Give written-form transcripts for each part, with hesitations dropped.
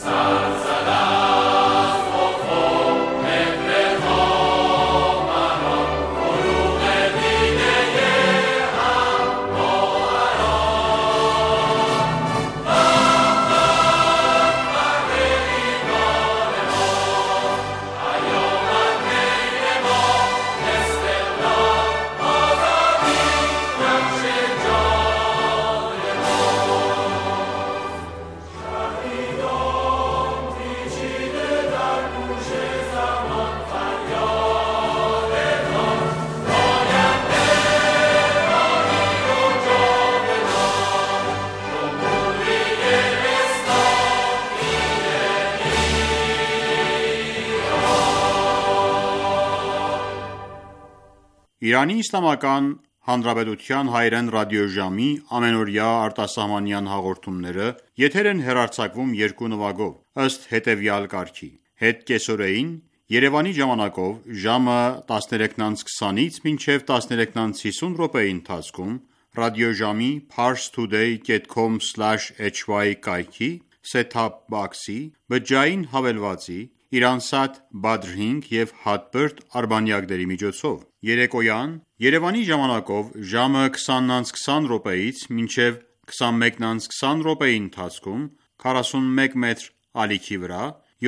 Իրանի Իսլամական Հանրապետության հայերեն ռադիոժամի ամենօրյա արտասահմանյան հաղորդումները եթեր են հեռարձակվում երկու նվագով, ըստ հետևյալ կարգի. Հետ կեսօրեին Երևանի ժամանակով ժամը 13:20-ից մինչև 13:50 րոպեի ընթացքում ռադիոժամի parstoday.com/hy կայքի set-top box-ի բջջային հավելվածի Իրանսատ Badr 5 և Hotbird արբանյակների միջոցով։ Երեկոյան Երևանի ժամանակով ժամը 20:20 րոպեից մինչև 21:20 րոպեի ընթացքում 41 մետր ալիքի վրա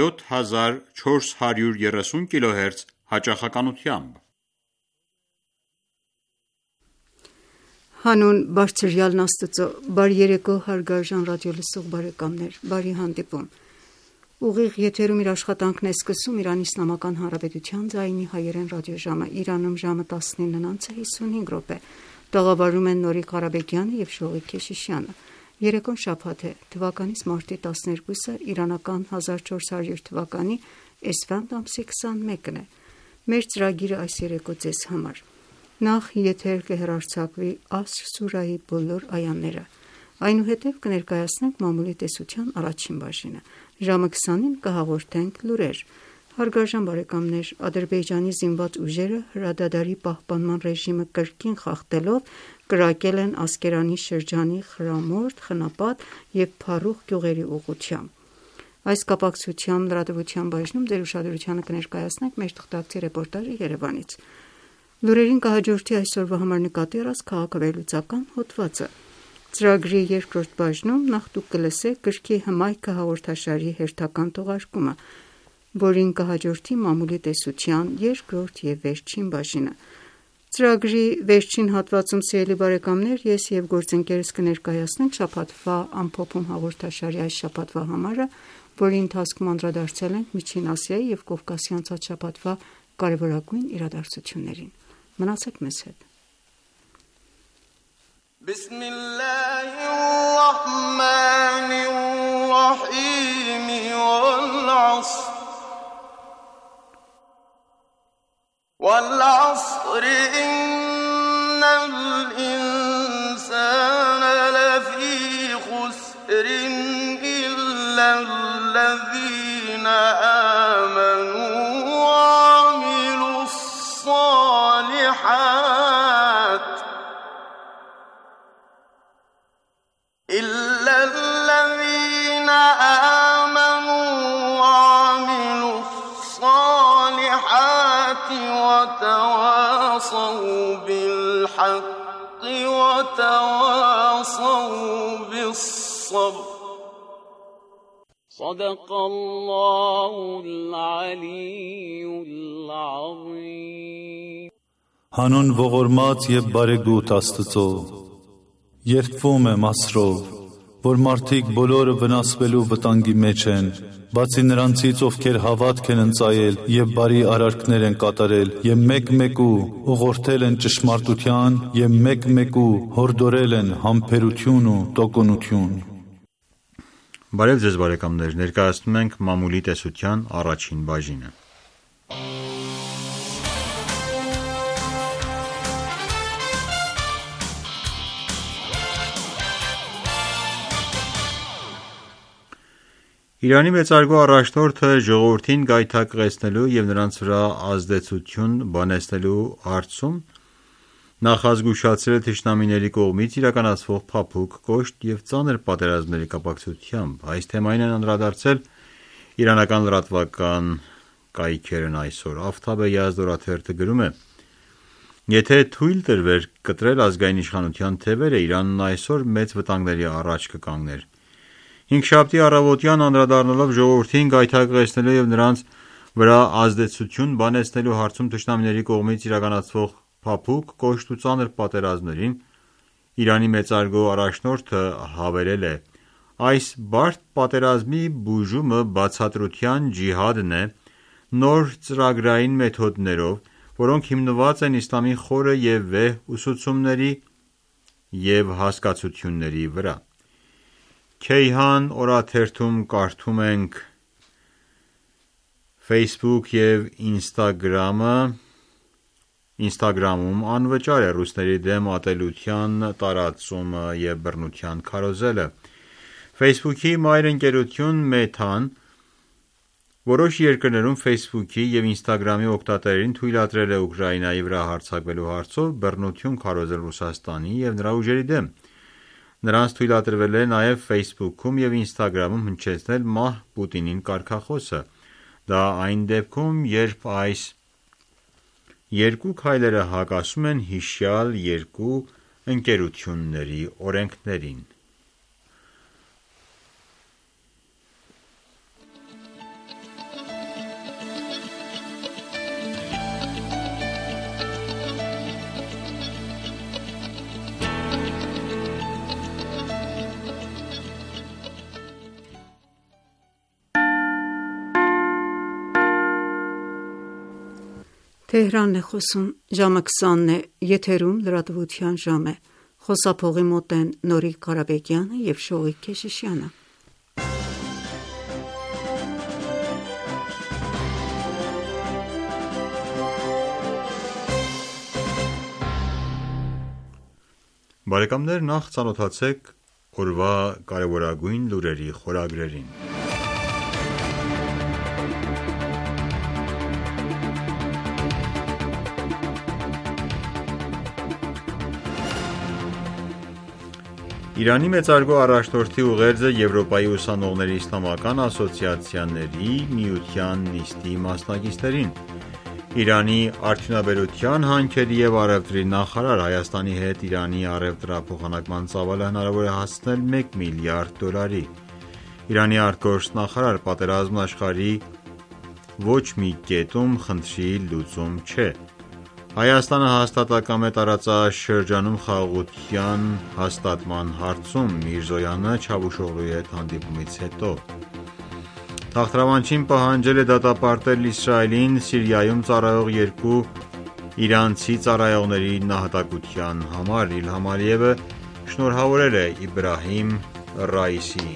7430 կՀz հաճախականությամբ։ Հանուն Բարձրյալն Աստծո, բարի երեկո հարգարժան ռադիոլսող բարեկամներ, բարի հանդիպում։ Ուղիղ եթերում իր աշխատանքն է սկսում Իրանի Իսլամական Հանրապետության ձայնի հայերեն ռադիոժամը, Իրանում ժամը 19:55 րոպե։ Տաղավարում են Նորիկ Ղարաբեկյանը և Շողիկ Քեշիշյանը։ Երեկոն շաբաթ է, թվականից մարտի 12-ը, իրանական 1400 թվականի էսֆանդ ամսի 21-ն է։ Մեր ծրագիրը այս երեկո ձեզ համար։ Նախ եթեր կհեռարձակվի Ասր սուրահի բոլոր այաները։ Այնուհետև կներկայացնենք մամուլի տեսության առաջին բաժինը։ Ժամը 20-ին կհաղորդենք լուրեր։ Հարգարժան բարեկամներ, Ադրբեջանի զինված ուժերը հրադադարի պահպանման ռեժիմը կրկին խախտելով կրակել են Ասկերանի շրջանի Խրամորդ, Խնապատ և Փարուխ գյուղերի ուղղությամբ։ Այս կապակցությամբ լրատվության բաժնում ձեր ուշադրությանը կներկայացնենք մեր թղթակցի ռեպորտաժը Երևանից։ Լուրերին կհաջորդի այսօրվա համար նկատի առած քաղաքավերլուծական հոդվածը։ Ծրագրի երկրորդ բաժնում նախ դուք կլսեք գրքի հմայքը հաղորդաշարի հերթական թողարկումը, որին կհաջորդի մամուլի տեսության երկրորդ և վերջին բաժինը։ Ծրագրի վերջին հատվածում, սիրելի բարեկամներ, ես և գործընկերս կներկայացնենք շաբաթվա ամփոփում հաղորդաշարի այս շաբաթվա համարը, որի ընթացքում անդրադարձել ենք Միջին Ասիայի և Կովկասի անցած շաբաթվա կարևորագույն իրադարձություններին։ Մնացեք մեզ հետ։ بسم الله الرحمن الرحيم والعصر إن الإنسان لفي خسر إلا الذين آمنوا وعملوا الصالحات وتواصوا بالحق وتواصوا بالصبر صدق الله العلي العظيم Հանուն ողորմած և բարեգութ Աստծո, երդվում եմ Ասրով, որ մարդիկ բոլորը վնասվելու վտանգի մեջ են, բացի նրանցից, ովքեր հավատք են ընծայել և բարի արարքներ են կատարել և մեկ-մեկու ուղղորդել են ճշմարտության և մեկ-մեկու հորդորել են համբերություն ու տոկունություն։ Բարև ձեզ բարեկամներ, ներկայացնում ենք մամուլի տեսության առաջին բաժինը։ Իրանի մեծարգո առաջնորդը ժողովրդին գայթակղեցնելու և նրանց վրա ազդեցություն բանեցնելու հարցում նախազգուշացրել է թշնամիների կողմից իրականացվող փափուկ, կոշտ և ծանր պատերազմների կապակցությամբ։ Այս թեմային են անդրադարձել Իրանական լրատվական կայքերն այսօր Աֆթաբե Յազդ օրաթերթը գրում է. Եթե թույլ տրվեր կտրել ազգային իշխանության թևերը, Իրանն այսօր մեծ վտանգների առաջ կկանգներ։ Հինգշաբթի առավոտյան անդրադառնալով ժողովրդին գայթակղեցնելու եւ նրանց վրա ազդեցություն բանեցնելու հարցում թշնամիների կողմից իրականացվող փափուկ, կոշտ ու ծանր պատերազմներին, Իրանի մեծարգո առաջնորդը հավելել է. այս բարդ պատերազմի բուժումը բացատրության ջիհադն է նոր ծրագրային մեթոդներով, որոնք հիմնված են իսլամի խորը և վեհ ուսուցումների և հասկացությունների վրա։ Քեյհան օրաթերթում կարդում ենք. Facebook և Instagram-ում անվճար է ռուսների դեմ ատելության տարածումը և բռնության քարոզելը։ Facebook-ի մայր ընկերություն Մեթան որոշ երկրներում Facebook-ի և Instagram-ի օգտատերերին թույլատրել է Ուկրաինայի վրա հարձակվելու հարցով բռնություն քարոզել Ռուսաստանի և նրա ուժերի դեմ։ Նրանց թույլատրվել է նաև Facebook-ում և Instagram-ում հնչեցնել մահ Պուտինին կարգախոսը։ Դա այն դեպքում, երբ այս երկու քայլերը հակասում են հիշյալ երկու ընկերությունների օրենքներին։ Թեհրանն է խոսում, ժամը 20-ն է, եթերում լրատվության ժամ է, խոսափողի մոտ են Նորիկ Ղարաբեկյանը և Շողիկ Քեշիշյանը։ Բարեկամներ, նախ ծանոթացեք օրվա կարևորագույն լուրերի խորագրերին։ Իրանի մեծարգո առաջնորդի ուղերձը Եվրոպայի ուսանողների իսլամական ասոցիացիաների միության նիստի մասնակիցներին։ Իրանի արդյունաբերության, հանքերի և առևտրի նախարար Հայաստանի հետ Իրանի առևտրափոխանակման ծավալը հնարավոր է հասցնել $1 միլիարդ։ Իրանի արտգործնախարար պատերազմն աշխարհի ոչ մի կետում խնդրի լուծում չէ։ Հայաստանը հաստատակամ է տարածաշրջանում խաղաղության հաստատման հարցում Միրզոյանը Չավուշօղլուի հետ հանդիպումից հետո։ Թախտրավանջին պահանջել է դատապարտել Իսրայելին Սիրիայում ծառայող երկու իրանցի ծառայողների նահատակության համար։ Իլհամ Ալիևը շնորհավորել է Իբրահիմ Ռայիսիին։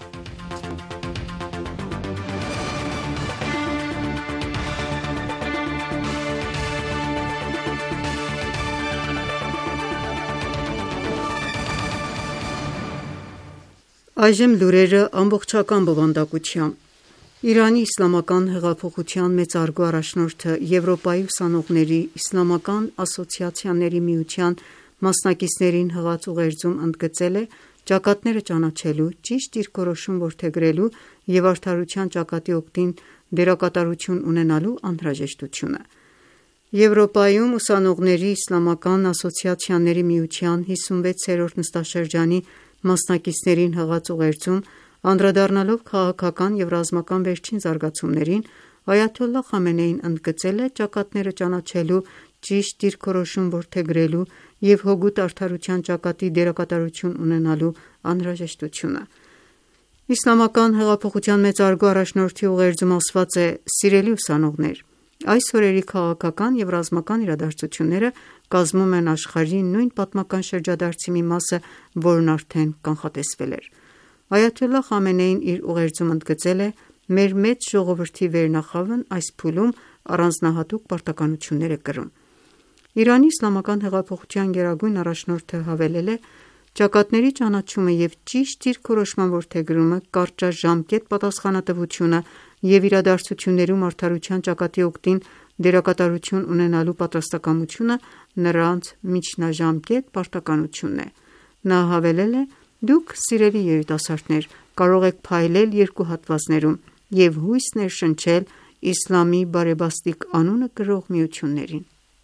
Այժմ լուրերը ամբողջական բովանդակությամբ։ Իրանի իսլամական հեղափոխության մեծարգո առաջնորդը Եվրոպայի ուսանողների իսլամական ասոցիացիաների միության մասնակիցներին հղած ուղերձում ընդգծել է ճակատները ճանաչելու, ճիշտ դիրքորոշում որդեգրելու և արդարության ճակատի օգտին դերակատարություն ունենալու անհրաժեշտությունը։ Եվրոպայում ուսանողների իսլամական ասոցիացիաների միության 56-րդ նստաշրջանի մասնակիցներին հղած ուղերձում անդրադառնալով քաղաքական և ռազմական վերջին զարգացումներին, այաթոլլահ Խամենեին ընդգծել է ճակատները ճանաչելու, ճիշտ դիրքորոշում որդեգրելու և հօգուտ արդարության ճակատի դերակատարություն ունենալու անհրաժեշտությունը։ Իսլամական հեղափոխության մեծարգո առաջնորդի ուղերձում ասված է. «Սիրելի ուսանողներ, այս օրերի քաղաքական և ռազմական իրադարձությունները կազմում են աշխարհի նույն պատմական շրջադարձի մի մասը, որն արդեն կանխատեսվել էր»։ Այաթոլլահ Խամենեին իր ուղերձում ընդգծել է. «Մեր մեծ ժողովրդի վերնախավն այս փուլում առանձնահատուկ պարտականություններ է կրում»։ Իրանի իսլամական հեղափոխության գերագույն առաջնորդը հավելել է. «Ճակատների ճանաչումը և ճիշտ դիրքորոշման որդեգրումը, կարճաժամկետ պատասխանատվությունը և իրադարձություններում արդարության ճակատի օգտին դերակատարություն ունենալու պատրաստակամությունը նրանց միջնաժամկետ պարտականությունն է»։ Նա հավելել է. «Դուք, սիրելի երիտասարդներ, կարող եք փայլել երկու հատվածներում, և հույս ներշնչել իսլամի բարեբաստիկ անունը կրող միություններին։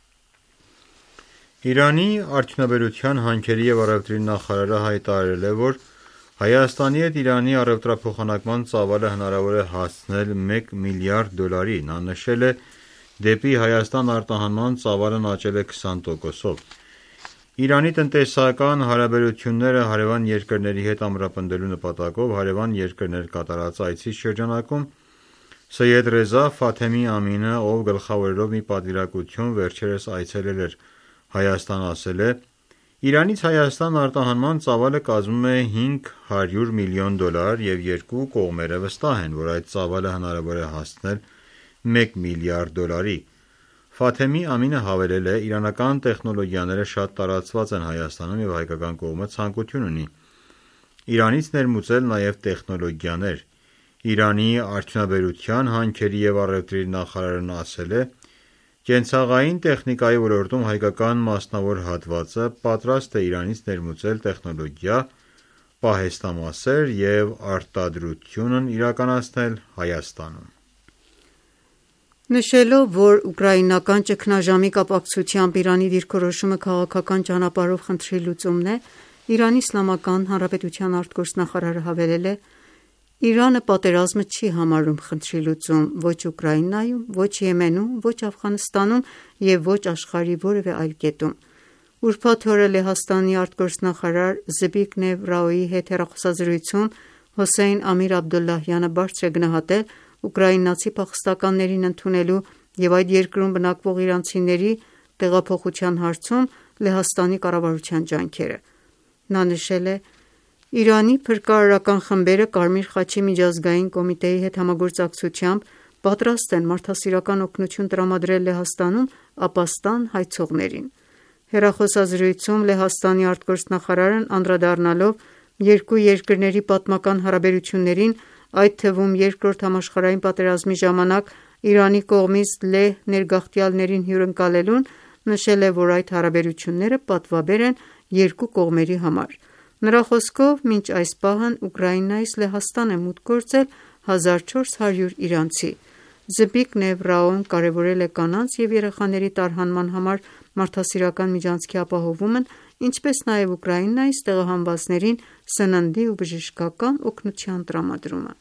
Իրանի արդյունաբերության, հանքերի և առևտրի նախարարը հայտարարել է, որ Հայաստանի հետ Իրանի առևտրափոխանակման ծավալը հնարավոր է հասցնել $1 միլիարդ։ Նա նշել է, դեպի Հայաստան արտահանման ծավալն աճել է 20%-ով։ Իրանի տնտեսական հարաբերությունները հարևան երկրների հետ ամրապնդելու նպատակով հարևան երկրներ կատարած այցի շրջանակում Սեյեդ Ռեզա Ֆաթեմի Ամինը, ով գլխավորելով մի պատվիրակություն վերջերս այցելել էր Հայաստան, ասել է. Իրանից Հայաստան արտահանման ծավալը կազմում է $500 միլիոն և երկու կողմերը վստահ են, որ այդ ծավալը հնարավոր է հասցնել $1 միլիարդ։ Ֆաթեմի Ամինը հավելել է. իրանական տեխնոլոգիաները շատ տարածված են Հայաստանում և հայկական կողմը ցանկություն ունի Իրանից ներմուծել նաև տեխնոլոգիաներ։ Իրանի արդյունաբերության, հանքերի և առևտրի նախարարն ասել է. կենցաղային տեխնիկայի ոլորտում հայկական մասնավոր հատվածը պատրաստ է Իրանից ներմուծել տեխնոլոգիա, պահեստամասեր և արտադրությունն իրականացնել Հայաստանում։ Նշելով, որ ուկրաինական ճգնաժամի կապակցությամբ Իրանի դիրքորոշումը քաղաքական ճանապարհով խնդրի լուծումն է, Իրանի Իսլամական Հանրապետության արտգործնախարարը հավելել է. Իրանը պատերազմը չի համարում խնդրի լուծում ոչ Ուկրաինայում, ոչ Եմենում, ոչ Աֆղանստանում և ոչ աշխարհի որևէ այլ կետում։ Ուրբաթ օրը Լեհաստանի արտգործնախարար Զբիգնև Ռաուիի հետ հեռախոսազրույցում Հոսեյն Ամիր Աբդոլլահյանը բարձր է գնահատել ուկրաինացի փախստականներին ընդունելու և այդ երկրում բնակվող իրանցիների տեղափոխության հարցում Լեհաստանի կառավարության ջանքերը։ Նա նշել է. Իրանի փրկարարական խմբերը Կարմիր խաչի միջազգային կոմիտեի հետ համագործակցությամբ պատրաստ են մարդասիրական օգնություն տրամադրել Լեհաստանում ապաստան հայցողներին։ Հեռախոսազրույցում Լեհաստանի արտգործնախարարն անդրադառնալով երկու երկրների պատմական հարաբերություններին, այդ թվում Երկրորդ համաշխարհային պատերազմի ժամանակ Իրանի կողմից լեհ ներգաղթյալներին հյուրընկալելուն, նշել է, որ այդ հարաբերությունները պատվաբեր են երկու կողմերի համար։ Նրա խոսքով, մինչ այս պահն Ուկրաինայից Լեհաստան է մուտք գործել 1400 իրանցի։ Զբիգնև Ռաուն կարևորել է կանանց և երեխաների տարհանման համար մարդասիրական միջանցքի ապահովումն, ինչպես նաև Ուկրաինայից տեղահանվածներին սննդի ու բժշկական օգնության տրամադրումը։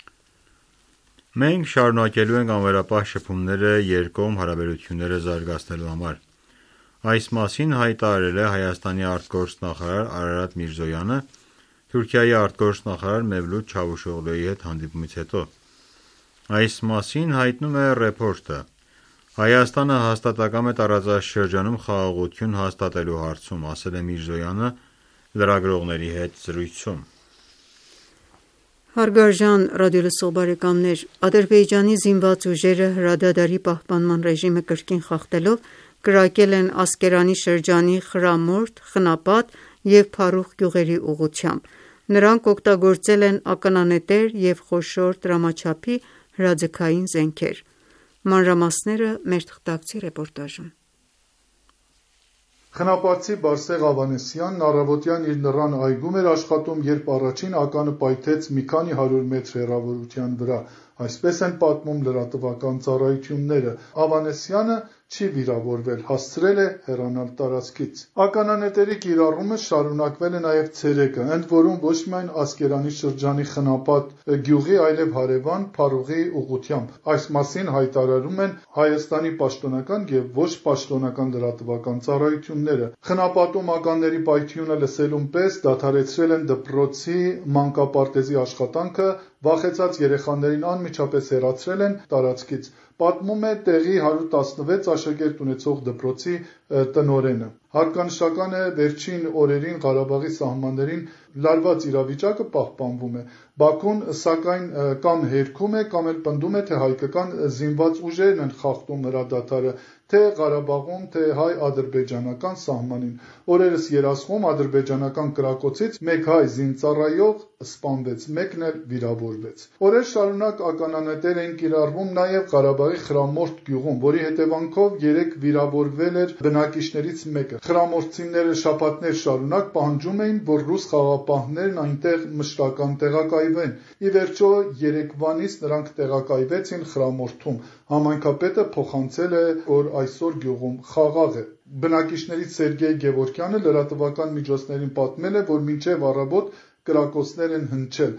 Մենք շարունակելու ենք անվերապահ շփումները երկկողմ հարաբերությունները զարգացնելու համար։ Այս մասին հայտարարել է Հայաստանի արտգործնախարար Արարատ Միրզոյանը Թուրքիայի արտգործնախարար Մևլութ Չավուշօղլուի հետ հանդիպումից հետո։ Այս մասին հայտնում է Ռեպորտը։ Հայաստանը հաստատակամ է տարածաշրջանում խաղաղություն հաստատելու հարցում, ասել է Միրզոյանը լրագրողների հետ զրույցում։ Հարգարժան ռադիոլսող բարեկամներ, Ադրբեջանի զինված ուժերը հրադադարի պահպանման ռեժիմը կրկին խախտելով կրակել են Ասկերանի շրջանի Խրամորդ, Խնապատ և Փարուխ գյուղերի ուղղությամբ։ Նրանք օգտագործել են ականանետեր և խոշոր տրամաչափի հրաձգային զենքեր։ Մանրամասները մեր թղթակցի ռեպորտաժում։ Խնապատցի Բարսեղ Ավանեսյանն առավոտյան իր նռան այգում էր աշխատում, երբ առաջին ականը պայթեց մի քանի 100 մետր հեռավորության վրա։ Այսպես են պատմում լրատվական ծառայությունները։ Ավանեսյանը չի վիրավորվել, հասցրել է հեռանալ տարածքից։ Ականանետերի կիրառումը շարունակվել է նաև ցերեկը, ընդ որում ոչ միայն Ասկերանի շրջանի Խնապատ գյուղի, այլև հարևան Փարուղի ուղղությամբ։ Այս մասին հայտարարում են Հայաստանի պաշտոնական և ոչ պաշտոնական լրատվական ծառայությունները։ Խնապատում ականների պայթյունը լսելուն պես դադարեցրել են դպրոցի մանկապարտեզի աշխատանքը, վախեցած երեխաներին անմիջապես հեռացրել են տարածքից, պատմում է տեղի 116 աշակերտ ունեցող դպրոցի տնօրենը։ Հատկանշական է, վերջին օրերին Ղարաբաղի սահմաններին լարված իրավիճակը պահպանվում է։ Բաքուն, սակայն, կամ հերքում է, կամ էլ պնդում է, թե հայկական զինված ուժերն են խախտում հրադադարը, թե Ղարաբաղում, թե հայ-ադրբեջանական սահմանին։ Օրերս Երասխում ադրբեջանական կրակոցից մեկ հայ զինծառայող սպանվեց, մեկն էլ վիրավորվեց։ Օրեր շարունակ ականանետեր էին կիրառվում նաև Ղարաբաղի Խրամորդ գյուղում, որի հետևանքով 3 վիրավորվել էր բնակիչներից մեկը։ Խրամորձիները շաբաթներ շարունակ պահանջում էին, որ ռուս խաղապահներն այնտեղ մշտական տեղակայվեն։ Ի վերջո երեկվանից նրանք տեղակայվեցին Խրամորթում։ Համայնքապետը փոխանցել է, որ այսօր գյուղում խաղաղ է։ Բնակիչներից Սերգեյ Գևորգյանը լրատվական միջոցներին պատմել է, որ մինչև առավոտ կրակոցներ են հնչել։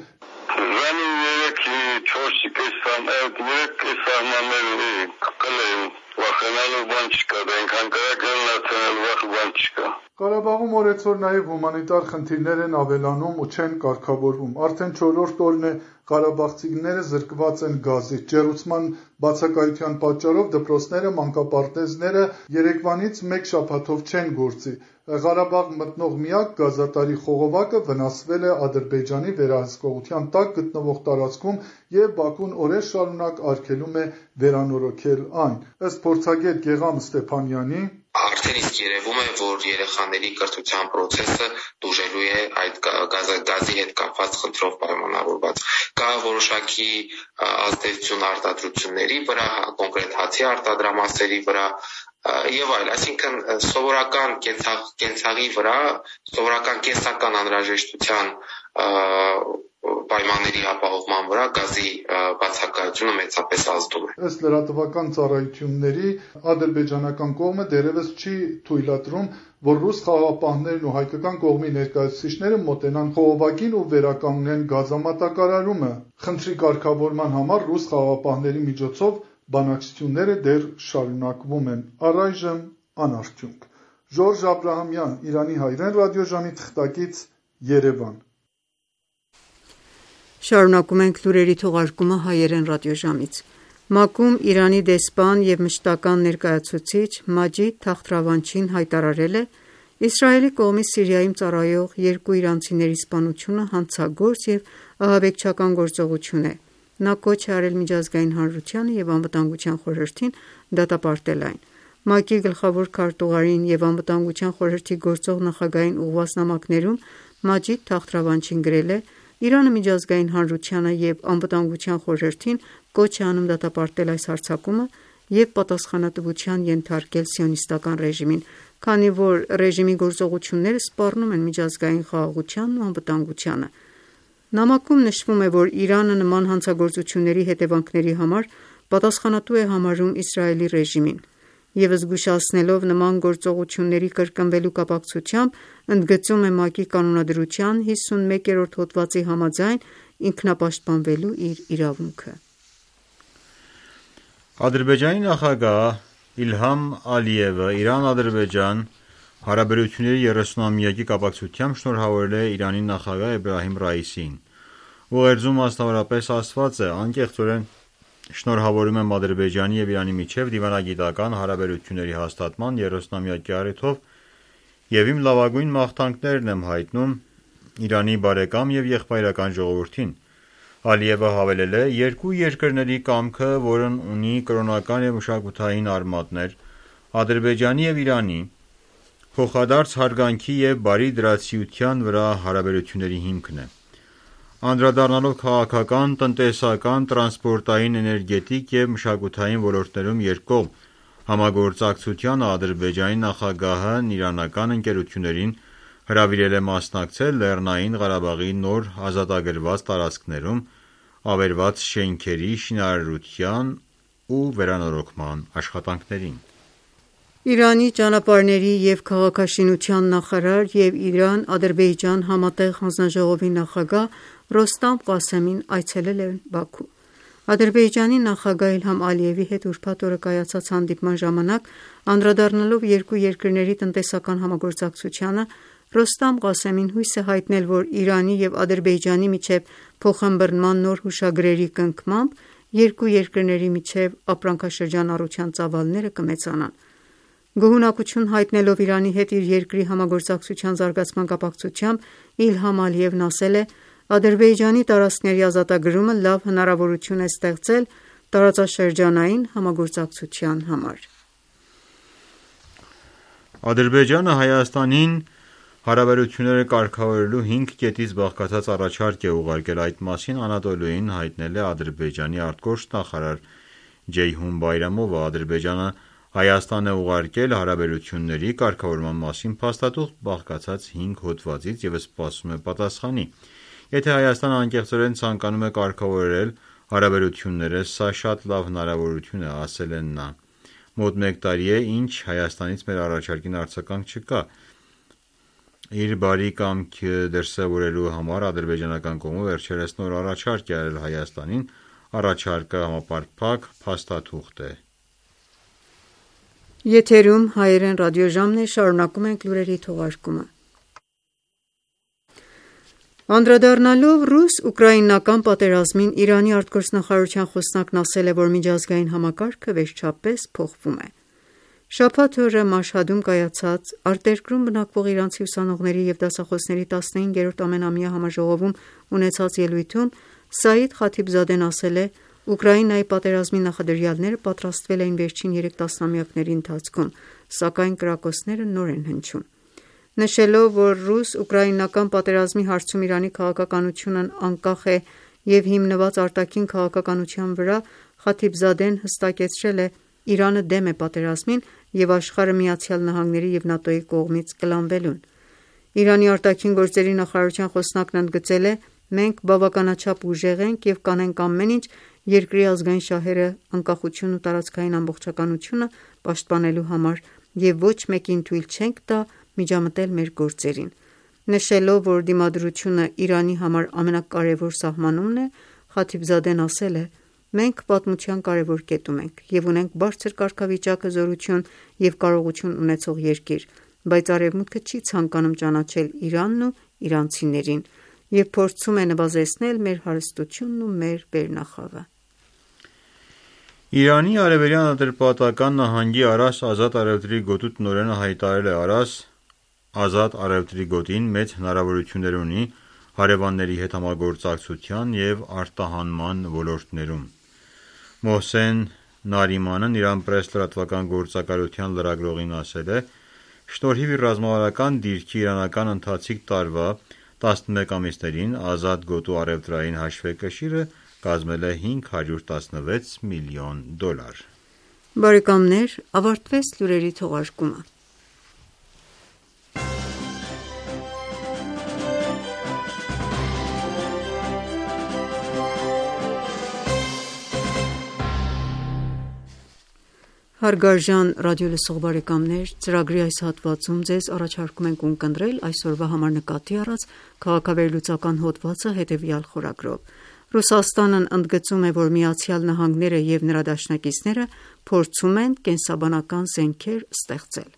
Ղարաբաղում օրեցօր նաև հումանիտար խնդիրներ են ավելանում ու չեն կարգավորվում։ Արդեն 4-րդ օրն է ղարաբաղցիները զրկված են գազից։ Ջեռուցման բացակայության պատճառով դպրոցները, մանկապարտեզները երեկվանից մեկ շաբաթով չեն գործի։ Ղարաբաղ մտնող միակ գազատարի խողովակը վնասվել է Ադրբեջանի վերահսկողության տակ գտնվող տարածքում և Բաքուն օրեր շարունակ արգելում է վերանորոգել այն։ Ըստ փորձագետ Գեղամ Ստեփանյանի, արդեն իսկ երևում է, որ երեխաների կրթության process-ը դուժելու է այդ գազի հետ կապված խնդրով պայմանավորված։ Կա որոշակի ազդեցություն արտադրությունների վրա, կոնկրետ հացի արտադրամասերի վրա եւ այլ, այսինքն սովորական կենցաղի վրա, սովորական կենսական անհրաժեշտության պայմանների ապահովման վրա գազի բացակայությունը մեծապես ազդում է։ Ըստ լրատվական ծառայությունների, ադրբեջանական կողմը դեռևս չի թույլատրում, որ ռուս խաղապահներն ու հայկական կողմի ներկայացուցիչները մոտենան խողովակին ու վերականգնեն գազամատակարարումը։ Խնդրի կարգավորման համար ռուս խաղապահների միջոցով բանակցությունները դեռ շարունակվում են, առայժմ անարդյունք։ Ժորժ Աբրահամյան, Իրանի հայրեն ռադիոժամի թղթակից, Երևան։ Շարունակում ենք լուրերի թողարկումը հայերեն ռադիոժամից։ ՄԱԿ-ում Իրանի դեսպան և մշտական ներկայացուցիչ Մաջիդ Թախտրավանչին հայտարարել է. Իսրայելի կողմից Սիրիայում ծառայող 2 իրանցիների սպանությունը հանցագործ և ահաբեկչական գործողություն է։ Նա կոչ է արել միջազգային հանրությանը և Անվտանգության խորհրդին դատապարտել այն։ ՄԱԿ-ի գլխավոր քարտուղարին և Անվտանգության խորհրդի գործող նախագահին ուղղված նամակներում Մաջիդ Թախտրավանչին գրել է. Իրանը միջազգային հանրությանը և Անվտանգության խորհրդին կոչ է անում դատապարտել այս հարձակումը և պատասխանատվության ենթարկել սիոնիստական ռեժիմին, քանի որ ռեժիմի գործողությունները սպառնում են միջազգային խաղաղությանն ու անվտանգությանը։ Նամակում նշվում է, որ Իրանը նման հանցագործությունների հետևանքների համար պատասխանատու է համարում Իսրայելի ռեժիմին և զգուշացնելով նման գործողությունների կրկնվելու կապակցությամբ ընդգծում է ՄԱԿ-ի կանոնադրության 51-րդ հոդվածի համաձայն ինքնապաշտպանվելու իր իրավունքը։ Ադրբեջանի նախագահ Իլհամ Ալիևը Իրան-Ադրբեջան հարաբերությունների 30-ամյակի կապակցությամբ շնորհավորել է Իրանի նախագահ Էբրահիմ Ռայիսիին։ Ուղերձում մասնավորապես ասված է. անկեղծորեն շնորհավորում եմ Ադրբեջանի և Իրանի միջև դիվանագիտական հարաբերությունների հաստատման 30-ամյակի առիթով և իմ լավագույն մաղթանքներն եմ հայտնում Իրանի բարեկամ և եղբայրական ժողովրդին։ Ալիևը հավելել է. երկու երկրների կամքը, որն ունի կրոնական և մշակութային արմատներ, Ադրբեջանի և Իրանի փոխադարձ հարգանքի և բարի դրացիության վրա հարաբերությունների հիմքն է։ Անդրադառնալով քաղաքական, տնտեսական, տրանսպորտային, էներգետիկ և մշակութային ոլորտներում երկկողմ համագործակցությանը Ադրբեջանի նախագահն իրանական ընկերություններին հրավիրել է մասնակցել Լեռնային Ղարաբաղի նոր ազատագրված տարածքներում ավերված շենքերի շինարարության ու վերանորոգման աշխատանքներին։ Իրանի ճանապարհների և քաղաքաշինության նախարար և Իրան-Ադրբեջան համատեղ հանձնաժողովի նախագահ Ռոստամ Ղասեմին այցելել են Բաքու։ Ադրբեջանի նախագահ Իլհամ Ալիևի հետ ուրբաթ օրը կայացած հանդիպման ժամանակ անդրադառնալով երկու երկրների տնտեսական համագործակցությանը, Ռոստամ Ղասեմին հույս է հայտնել, որ Իրանի և Ադրբեջանի միջև փոխըմբռնման նոր հուշագրերի կնքմամբ երկու երկրների միջև ապրանքաշրջանառության ծավալները կմեծանան։ Գոհունակություն հայտնելով Իրանի հետ իր երկրի համագործակցության զարգացման կապակցությամբ Իլհամ Ալիևն ասել է. Ադրբեջանի տարածքների ազատագրումը լավ հնարավորություն է ստեղծել տարածաշրջանային համագործակցության համար։ Ադրբեջանը Հայաստանին հարաբերությունները կարգավորելու 5 կետից բաղկացած առաջարկ է ուղարկել։ Այդ մասին Անադոլուին հայտնել է Ադրբեջանի ԱԳ նախարար Ջեյհուն Բայրամովը։ Ադրբեջանը Հայաստանը ուղարկել հարաբերությունների կարգավորման մասին փաստաթուղթ բաղկացած 5 հոդվածից եւ սպասում է պատասխանի։ Եթե Հայաստանը անկեղծորեն ցանկանում է կարգավորել հարաբերությունները, սա շատ լավ հնարավորություն է, ասել է նա։ Մոտ 1 տարի է, ինչ Հայաստանից մեր առաջարկին արձագանք չկա։ Իր բարի կամքը դրսևորելու համար ադրբեջանական կողմը վերջերս նոր առաջարկ է արել Հայաստանին, առաջարկը համապարփակ փաստաթուղթ է։ Եթերում հայերեն ռադիոժամն է, շարունակում ենք լուրերի թողարկումը։ Անդրադառնալով ռուս-ուկրաինական պատերազմին, Իրանի արտգործնախարարության խոսնակն ասել է, որ միջազգային համակարգը վերջապես փոխվում է։ Շաբաթ օրը Մաշհադում կայացած արտերկրում բնակվող իրանցի ուսանողների և դասախոսների 15-րդ ամենամյա համաժողովում ունեցած ելույթում Սաիդ Խաթիբզադեն ասել է. Ուկրաինայի պատերազմի նախադրյալները պատրաստվել էին վերջին 3 տասնամյակների ընթացքում, սակայն կրակոցները նոր են հնչում։ Նշելով, որ ռուս-ուկրաինական պատերազմի հարցում Իրանի քաղաքականությունն անկախ է և հիմնված արտաքին քաղաքականության վրա, Խաթիբզադեն հստակեցրել է. Իրանը դեմ է պատերազմին և աշխարհը ԱՄՆ-ի և ՆԱՏՕ-ի կողմից կլանվելուն։ Իրանի արտաքին գործերի նախարարության խոսնակն ընդգծել է. մենք բավականաչափ ուժեղ ենք և կանենք ամեն ինչ երկրի ազգային շահերը, անկախությունն ու տարածքային ամբողջականությունը պաշտպանելու համար և ոչ մեկին թույլ չենք տա միջամտել մեր գործերին։ Նշելով, որ դիմադրությունը Իրանի համար ամենակարևոր սահմանումն է, Խաթիբզադեն ասել է. մենք պատմության կարևոր կետում ենք և ունենք բարձր կարգավիճակը, զորություն և կարողություն ունեցող երկիր, բայց Արևմուտքը չի ցանկանում ճանաչել Իրանն ու իրանցիներին և փորձում է նվազեցնել մեր հարստությունն ու մեր վերնախավը։ Իրանի արևելյան Ատրպատական նահանգի Արաս ազատ առևտրի գոտու տնօրենը հայտարարել է. Արաս ազատ առևտրի գոտին մեծ հնարավորություններ ունի հարևանների հետ համագործակցության և արտահանման ոլորտներում։ Մոհսեն Նարիմանն Iran Press լրատվական գործակալության լրագրողին ասել է. շնորհիվ իր ռազմավարական դիրքի իրանական ընթացիկ տարվա 11 ամիսներին ազատ գոտու առևտրային հաշվեկշիռը կազմել է $516 միլիոն։ Բարեկամներ, ավարտվեց լուրերի թողարկումը։ Հարգարժան ռադիոլսող բարեկամներ, ծրագրի այս հատվածում ձեզ առաջարկում ենք ունկնդրել այսօրվա համար նկատի առած քաղաքավերլուծական հոդվածը հետևյալ խորագրով։ Ռուսաստանն ընդգծում է, որ ԱՄՆ-ը և նրա դաշնակիցները փորձում են կենսաբանական զենքեր ստեղծել։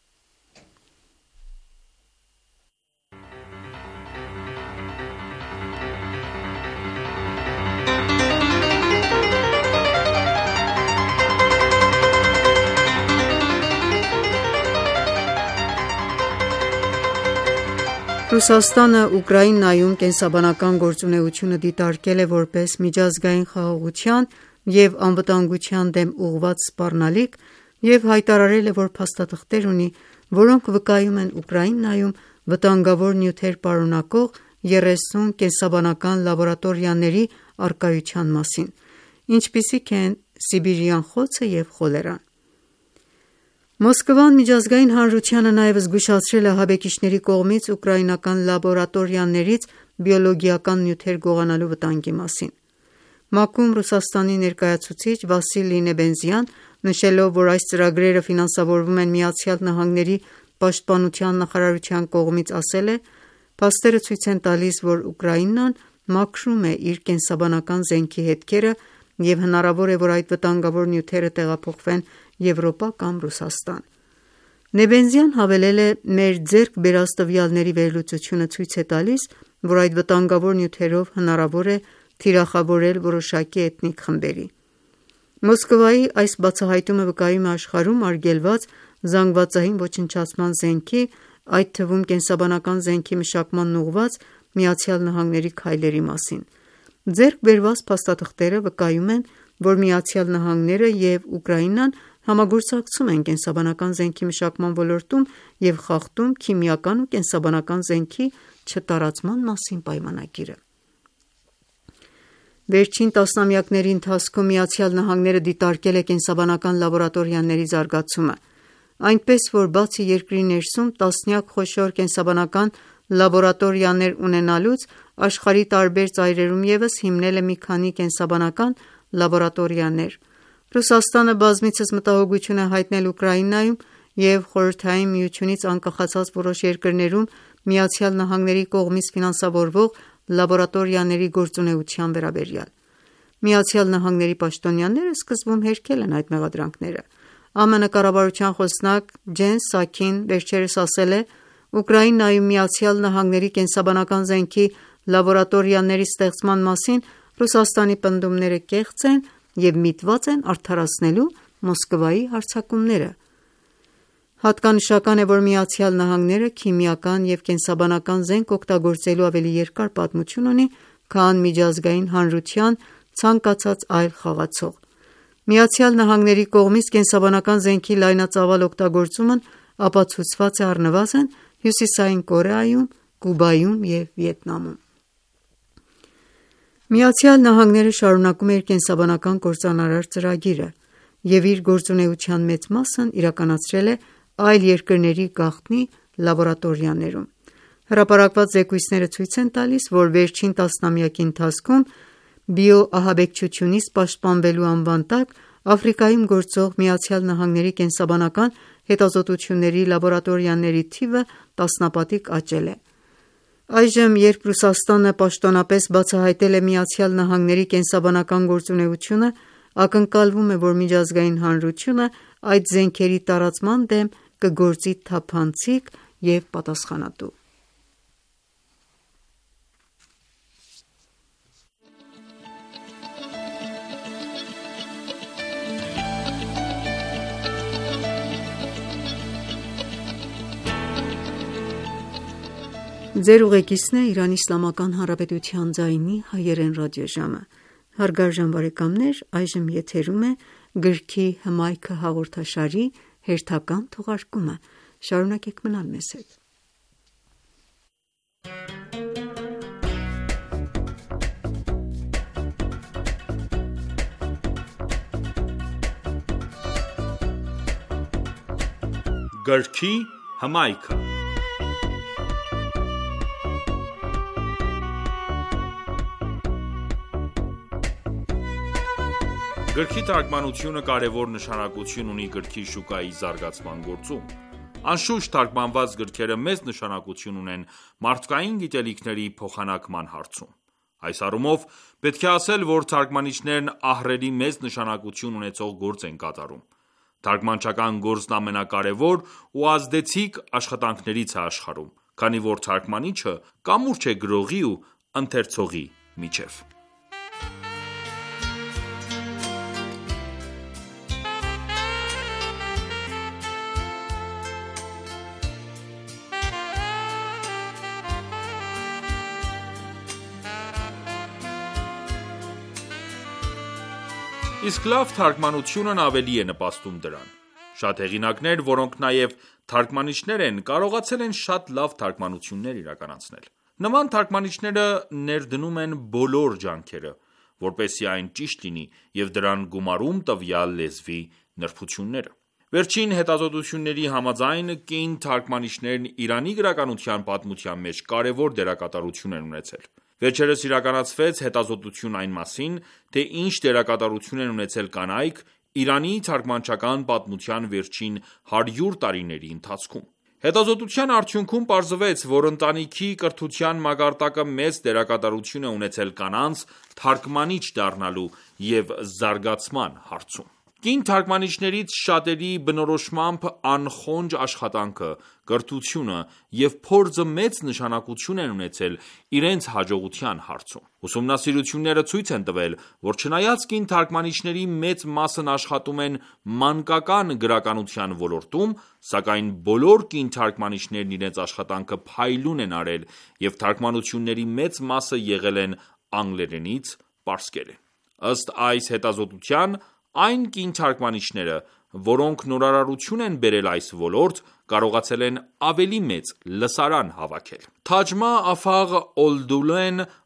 Ռուսաստանը Ուկրաինայում կենսաբանական գործունեությունը դիտարկել է որպես միջազգային խաղաղության և անվտանգության դեմ ուղղված սպառնալիք և հայտարարել է, որ փաստաթղթեր ունի, որոնք վկայում են Ուկրաինայում վտանգավոր նյութեր պարունակող 30 կենսաբանական լաբորատորիաների առկայության մասին, ինչպիսիք են Սիբիրյան խոցը և խոլերան։ Մոսկվան միջազգային հանրությանը նաև զգուշացրել է ահաբեկիչների կողմից ուկրաինական լաբորատորիաներից բիոլոգիական նյութեր գողանալու վտանգի մասին։ ՄԱԿ-ում Ռուսաստանի ներկայացուցիչ Վասիլի Նեբենզյան, նշելով, որ այս ծրագրերը ֆինանսավորվում են ԱՄՆ-ի պաշտպանության նախարարության կողմից, ասել է. «Փաստերը ցույց են տալիս, որ Ուկրաինան մաքրում է իր կենսաբանական զենքի հետքերը և հնարավոր է, որ այդ վտանգավոր նյութերը տեղափոխվեն Եվրոպա կամ Ռուսաստան»։ Նեբենզյան հավելել է. «Մեր ձեռք բերած տվյալների վերլուծությունը ցույց է տալիս, որ այդ վտանգավոր նյութերով հնարավոր է թիրախավորել որոշակի էթնիկ խմբերի»։ Մոսկվայի այս բացահայտումը վկայում է աշխարհում արգելված զանգվածային ոչնչացման զենքի, այդ թվում կենսաբանական զենքի մշակմանն ուղղված ԱՄՆ-ի քայլերի մասին։ Ձեռք բերված փաստաթղթերը վկայում են, որ ԱՄՆ-ն և Ուկրաինան համագործակցում են կենսաբանական զենքի մշակման ոլորտում և խախտում քիմիական ու կենսաբանական զենքի չտարածման մասին պայմանագիրը։ Վերջին տասնամյակների ընթացքում ԱՄՆ-ը դիտարկել է կենսաբանական լաբորատորիաների զարգացումը, այնպես որ բացի երկրի ներսում տասնյակ խոշոր կենսաբանական լաբորատորիաներ ունենալուց, աշխարհի տարբեր ծայրերում ևս հիմնել է մի քանի կենսաբանական լաբորատորիաներ։ Ռուսաստանը բազմիցս մտահոգություն է հայտնել Ուկրաինայում և Խորհրդային Միությունից անկախացած որոշ երկրներում ԱՄՆ-ի կողմից ֆինանսավորվող լաբորատորիաների գործունեության վերաբերյալ։ ԱՄՆ պաշտոնյաները սկզբում հերքել են այդ մեղադրանքները։ ԱՄՆ կառավարության խոսնակ Ջեն Սաքին վերջերս ասել է. «Ուկրաինայում ԱՄՆ կենսաբանական զենքի լաբորատորիաների ստեղծման մասին Ռուսաստանի պնդումները կեղծ են և միտված են արդարացնելու Մոսկվայի հարձակումները»։ Հատկանշական է, որ ԱՄՆ-ը քիմիական և կենսաբանական զենք օգտագործելու ավելի երկար պատմություն ունի, քան միջազգային հանրության ցանկացած այլ խաղացող։ ԱՄՆ-ի կողմից կենսաբանական զենքի լայնածավալ օգտագործումն ապացուցված է առնվազն Հյուսիսային Կորեայում, Կուբայում և Վիետնամում։ ԱՄՆ-ը շարունակում է իր կենսաբանական կործանարար ծրագիրը և իր գործունեության մեծ մասն իրականացրել է այլ երկրների գաղտնի լաբորատորիաներում։ Հրապարակված զեկույցները ցույց են տալիս, որ վերջին տասնամյակի ընթացքում բիոահաբեկչությունից պաշտպանվելու անվան տակ Աֆրիկայում գործող ԱՄՆ կենսաբանական հետազոտությունների լաբորատորիաների թիվը տասնապատիկ աճել է։ Այժմ, երբ Ռուսաստանը պաշտոնապես բացահայտել է ԱՄՆ կենսաբանական գործունեությունը, ակնկալվում է, որ միջազգային հանրությունը այդ զենքերի տարածման դեմ կգործի թափանցիկ և պատասխանատու։ Գրքի հմայքը հաղորդաշարի հերթական թողարկումը։ Շարունակեք մնալ մեզ հետ։ Գրքի հմայքը։ Գրքի թարգմանությունը կարևոր նշանակություն ունի գրքի շուկայի զարգացման գործում։ Անշուշտ, թարգմանված գրքերը մեծ նշանակություն ունեն մարդկային գիտելիքների փոխանակման հարցում։ Այս առումով, պետք է ասել, որ թարգմանիչներն ահռելի մեծ նշանակություն ունեցող գործ են կատարում։ Թարգմանչական գործն ամենակարևոր ու ազդեցիկ աշխատանքներից է աշխարհում, քանի որ թարգմանիչը կամուրջ է գրողի ու ընթերցողի միջև։ Իսկ լավ թարգմանությունն ավելի է նպաստում դրան։ Շատ հեղինակներ, որոնք նաև թարգմանիչներ են, կարողացել են շատ լավ թարգմանություններ իրականացնել։ Նման թարգմանիչները ներդնում են բոլոր ջանքերը, որպեսզի այն ճիշտ լինի և դրան գումարում տվյալ լեզվի նրբությունները։ Վերջին հետազոտությունների համաձայն, կին թարգմանիչներն Իրանի գրականության պատմության մեջ կարևոր դերակատարություն են ունեցել։ Վերջերս իրականացվեց հետազոտություն այն մասին, թե ինչ դերակատարություն են ունեցել կանայք Իրանի թարգմանչական պատմության վերջին 100 տարիների ընթացքում։ Հետազոտության արդյունքում պարզվեց, որ ընտանիքի կրթության մակարդակը մեծ դերակատարություն է ունեցել կանանց թարգմանիչ դառնալու և զարգացման հարցում։ Կին թարգմանիչներից շատերի բնորոշմամբ անխոնջ աշխատանքը, կրթությունը և փորձը մեծ նշանակություն են ունեցել իրենց հաջողության հարցում։ Ուսումնասիրությունները ցույց են տվել, որ չնայած կին թարգմանիչների մեծ մասն աշխատում են մանկական գրականության ոլորտում, սակայն բոլոր կին թարգմանիչներն իրենց աշխատանքը փայլուն են արել և թարգմանությունների մեծ մասը եղել են անգլերենից պարսկերեն։ Ըստ այս հետազոտության, այն կին թարգմանիչները, որոնք նորարարություն են բերել այս ոլորտ, կարողացել են ավելի մեծ լսարան հավաքել։ Թաջմա Աֆաղ Օլդուլեն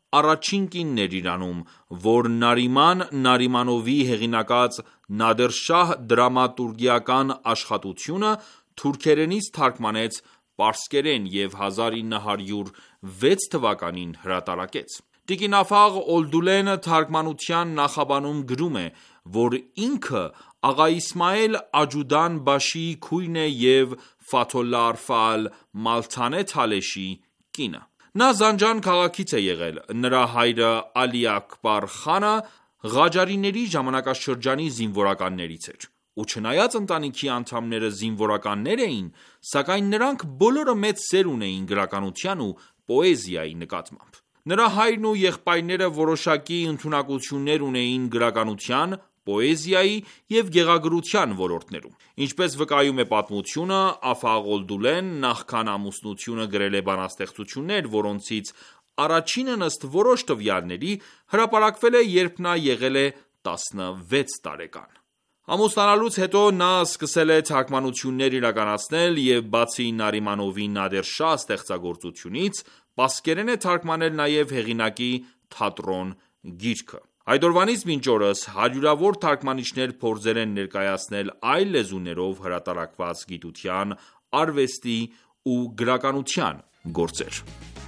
առաջին կինն էր Իրանում, որ Նարիման Նարիմանովի հեղինակած Նադեր Շահ դրամատուրգիական աշխատությունը թուրքերենից թարգմանեց պարսկերեն և 1906 թվականին հրատարակեց։ Տիկին Աֆաղ Օլդուլեն թարգմանության նախաբանում գրում է, որ ինքը աղա Իսմայել Աջուդան Բաշիի քույրն է և Ֆաթոլլա Արֆա Ալ-Մալթանե Թալեշի կինը։ Նա Զանջան քաղաքից է եղել։ Նրա հայրը Ալի Աքբար խանը Ղաջարիների ժամանակաշրջանի զինվորականներից էր, ու չնայած ընտանիքի անդամները զինվորականներ էին, սակայն նրանք բոլորը մեծ սեր ունեին գրականության ու պոեզիայի նկատմամբ։ Նրա հայրն ու եղբայրները որոշակի ընդունակություններ ունեին գրականության, պոեզիայի և գեղագրության ոլորտներում։ Ինչպես վկայում է պատմությունը, Աֆաղ Օլդուլեն նախքան ամուսնությունը գրել է բանաստեղծություններ, որոնցից առաջինն ըստ որոշ տվյալների հրապարակվել է, երբ նա եղել է 16 տարեկան։ Ամուսնանալուց հետո նա սկսել է թարգմանություններ իրականացնել և բացի Նարիմանովի Նադեր Շահ ստեղծագործությունից, պարսկերեն է թարգմանել նաև հեղինակի «Թատրոն» գիրքը։ Այդ օրվանից մինչ օրս հարյուրավոր թարգմանիչներ փորձել են ներկայացնել այլ լեզուներով հրատարակված գիտության, արվեստի ու գրականության գործեր։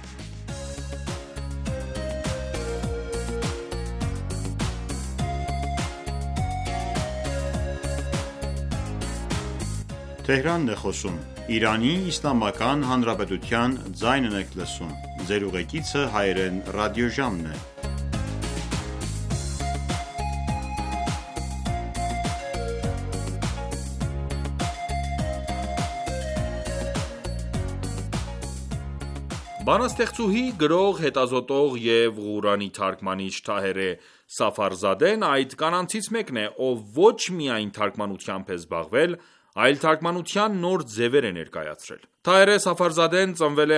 Բանաստեղծուհի, գրող, հետազոտող և Ղուրանի թարգմանիչ Թահերե Սաֆարզադեն այդ կանանցից մեկն է, ով ոչ միայն թարգմանությամբ է զբաղվել, այլ թարգմանության նոր ձևեր է ներկայացրել։ Թահերե Սաֆարզադեն ծնվել է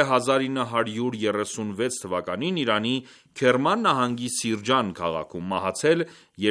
1936 թվականին Իրանի Քերման նահանգի Սիրջան քաղաքում, մահացել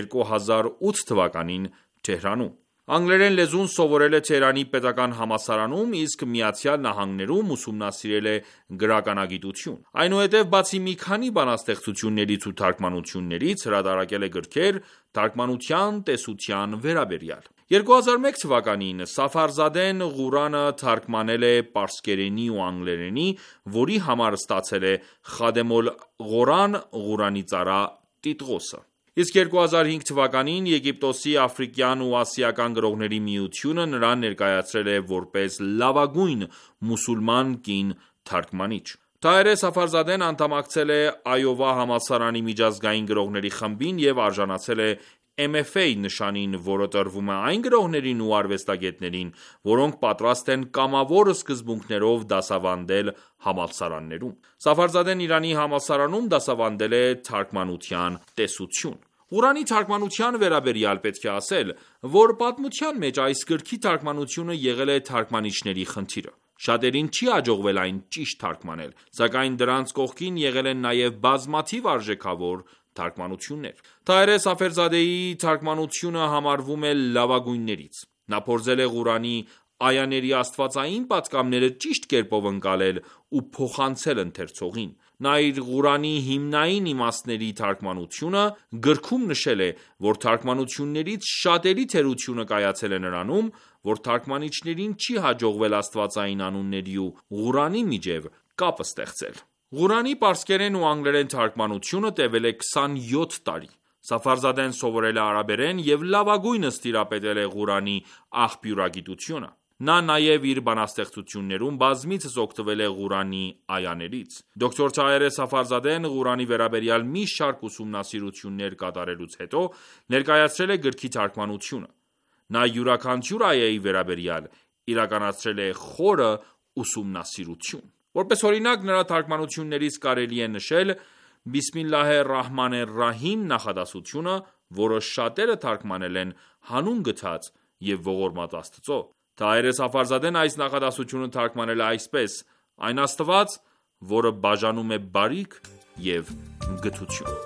2008 թվականին Թեհրանում։ Անգլերեն լեզուն սովորել է Թեհրանի պետական համալսարանում, իսկ ԱՄՆ-ում ուսումնասիրել է գրականագիտություն։ Այնուհետև բացի մի քանի բանաստեղծություններից ու թարգմանություններից, հրատարակել է գրքեր թարգմանության տեսության վերաբերյալ։ 2001 թվականին Սաֆարզադեն Ղուրանը թարգմանել է պարսկերենի ու անգլերենի, որի համար ստացել է Խադեմ ալ-Ղորան Ղուրանի ծառա տիտղոսը։ Իսկ 2005 թվականին Եգիպտոսի աֆրիկյան ու ասիական գրողների միությունը նրան ներկայացրել է որպես լավագույն մուսուլման կին թարգմանիչ։ Թահերե Սաֆարզադեն անդամակցել է Այովա համալսարանի միջազգային գրողների խմբին և արժանացել է MFA նշանին, որը տրվում է այն գրողներին ու արվեստագետներին, որոնք պատրաստ են կամավոր սկզբունքներով դասավանդել համալսարաններում։ Սաֆարզադեն Իրանի համալսարանում դասավանդել է թարգմանության տեսություն։ Ղուրանի թարգմանության վերաբերյալ պետք է ասել, որ պատմության մեջ այս գրքի թարգմանությունը եղել է թարգմանիչների խնդիրը։ Շատերին չի հաջողվել այն ճիշտ թարգմանել, սակայն դրանց կողքին եղել են նաև բազմաթիվ արժեքավոր թարգմանություններ։ Թահերե Սաֆարզադեի թարգմանությունը համարվում է լավագույններից։ Նա փորձել է Ղուրանի այաների աստվածային պատգամները ճիշտ կերպով ընկալել ու փոխանցել ընթերցողին։ Նա իր Ղուրանի հիմնային իմաստների թարգմանությունը գրքում նշել է, որ թարգմանություններից շատերի թերությունը կայացել է նրանում, որ թարգմանիչներին չի հաջողվել աստվածային անունների ու Ղուրանի միջև կապ ստեղծել։ Ղուրանի պարսկերեն ու անգլերեն թարգմանությունը տևել է 27 տարի։ Սաֆարզադեն սովորել է արաբերեն և լավագույնս տիրապետել է Ղուրանի աղբյուրագիտությունը։ Նա նաև իր բանաստեղծություններում բազմիցս օգտվել է Ղուրանի այաներից։ Դոկտոր Թահերե Սաֆարզադեն Ղուրանի վերաբերյալ մի շարք ուսումնասիրություններ կատարելուց հետո ներկայացրել է գրքի թարգմանությունը։ Նա յուրաքանչյուր այայի վերաբերյալ իրականացրել է խորը ուսումնասիրություն։ Որպես օրինակ, նրա թարգմանություններից կարելի է նշել «Բիսմիլլահե Ռահմանե Ռահիմ» նախադասությունը, որը շատերը թարգմանել են «հանուն գթած և ողորմած Աստծո»։ Թահերե Սաֆարզադեն այս նախադասությունը թարգմանել է այսպես. «Այն Աստված, որը բաժանում է բարիք և գթություն»։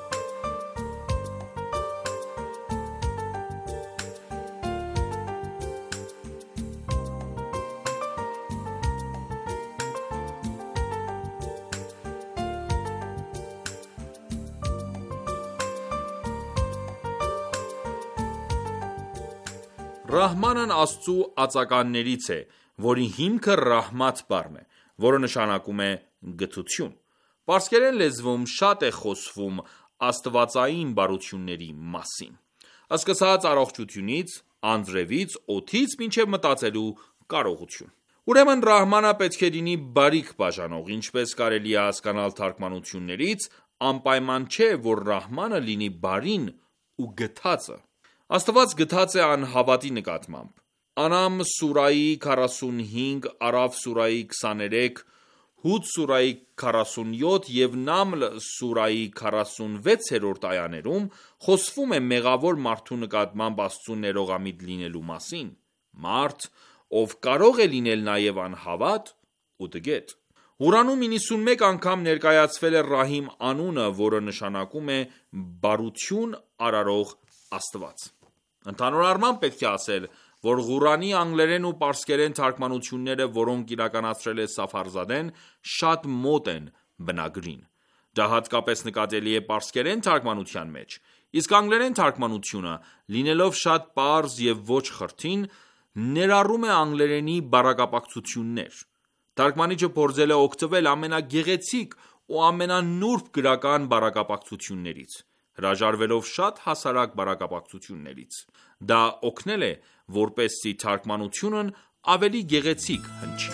Ռահմանն Աստծու ածականներից է, որի հիմքը Ռահմաթ բառն է, որը նշանակում է գթություն։ Պարսկերեն լեզվում շատ է խոսվում աստվածային բարությունների մասին, սկսած առողջությունից, անձրևից, օդից մինչև մտածելու կարողություն։ Ուրեմն Ռահմանը պետք է լինի բարիք բաժանող, ինչպես կարելի է հասկանալ թարգմանություններից, անպայման չէ, որ Ռահմանը լինի բարին ու գթածը։ Աստված գթած է անհավատի նկատմամբ։ Անամ սուրայի 45, Արաֆ սուրայի 23, Հուդ սուրայի 47 և Նամլ սուրայի 46-րդ այաներում խոսվում է մեղավոր մարդու նկատմամբ Աստծու ներողամիտ լինելու մասին։ Մարդ, ով կարող է լինել նաև անհավատ ու տգետ։ Ղուրանում 91 անգամ ներկայացվել է Ռահիմ անունը, որը նշանակում է բարություն արարող Աստված։ Ընդհանուր առմամբ պետք է ասել, որ Ղուրանի անգլերեն ու պարսկերեն թարգմանությունները, որոնք իրականացրել է Սաֆարզադեն, շատ մոտ են բնագրին։ Դա հատկապես նկատելի է պարսկերեն թարգմանության մեջ, իսկ անգլերեն թարգմանությունը, լինելով շատ պարզ և ոչ խրթին, ներառում է անգլերենի բառակապակցություններ։ Թարգմանիչը փորձել է օգտվել ամենագեղեցիկ ու ամենանուրբ գրական բառակապակցություններից, հրաժարվելով շատ հասարակ բառակապակցություններից։ Դա օգնել է, որպեսզի թարգմանությունն ավելի գեղեցիկ հնչի։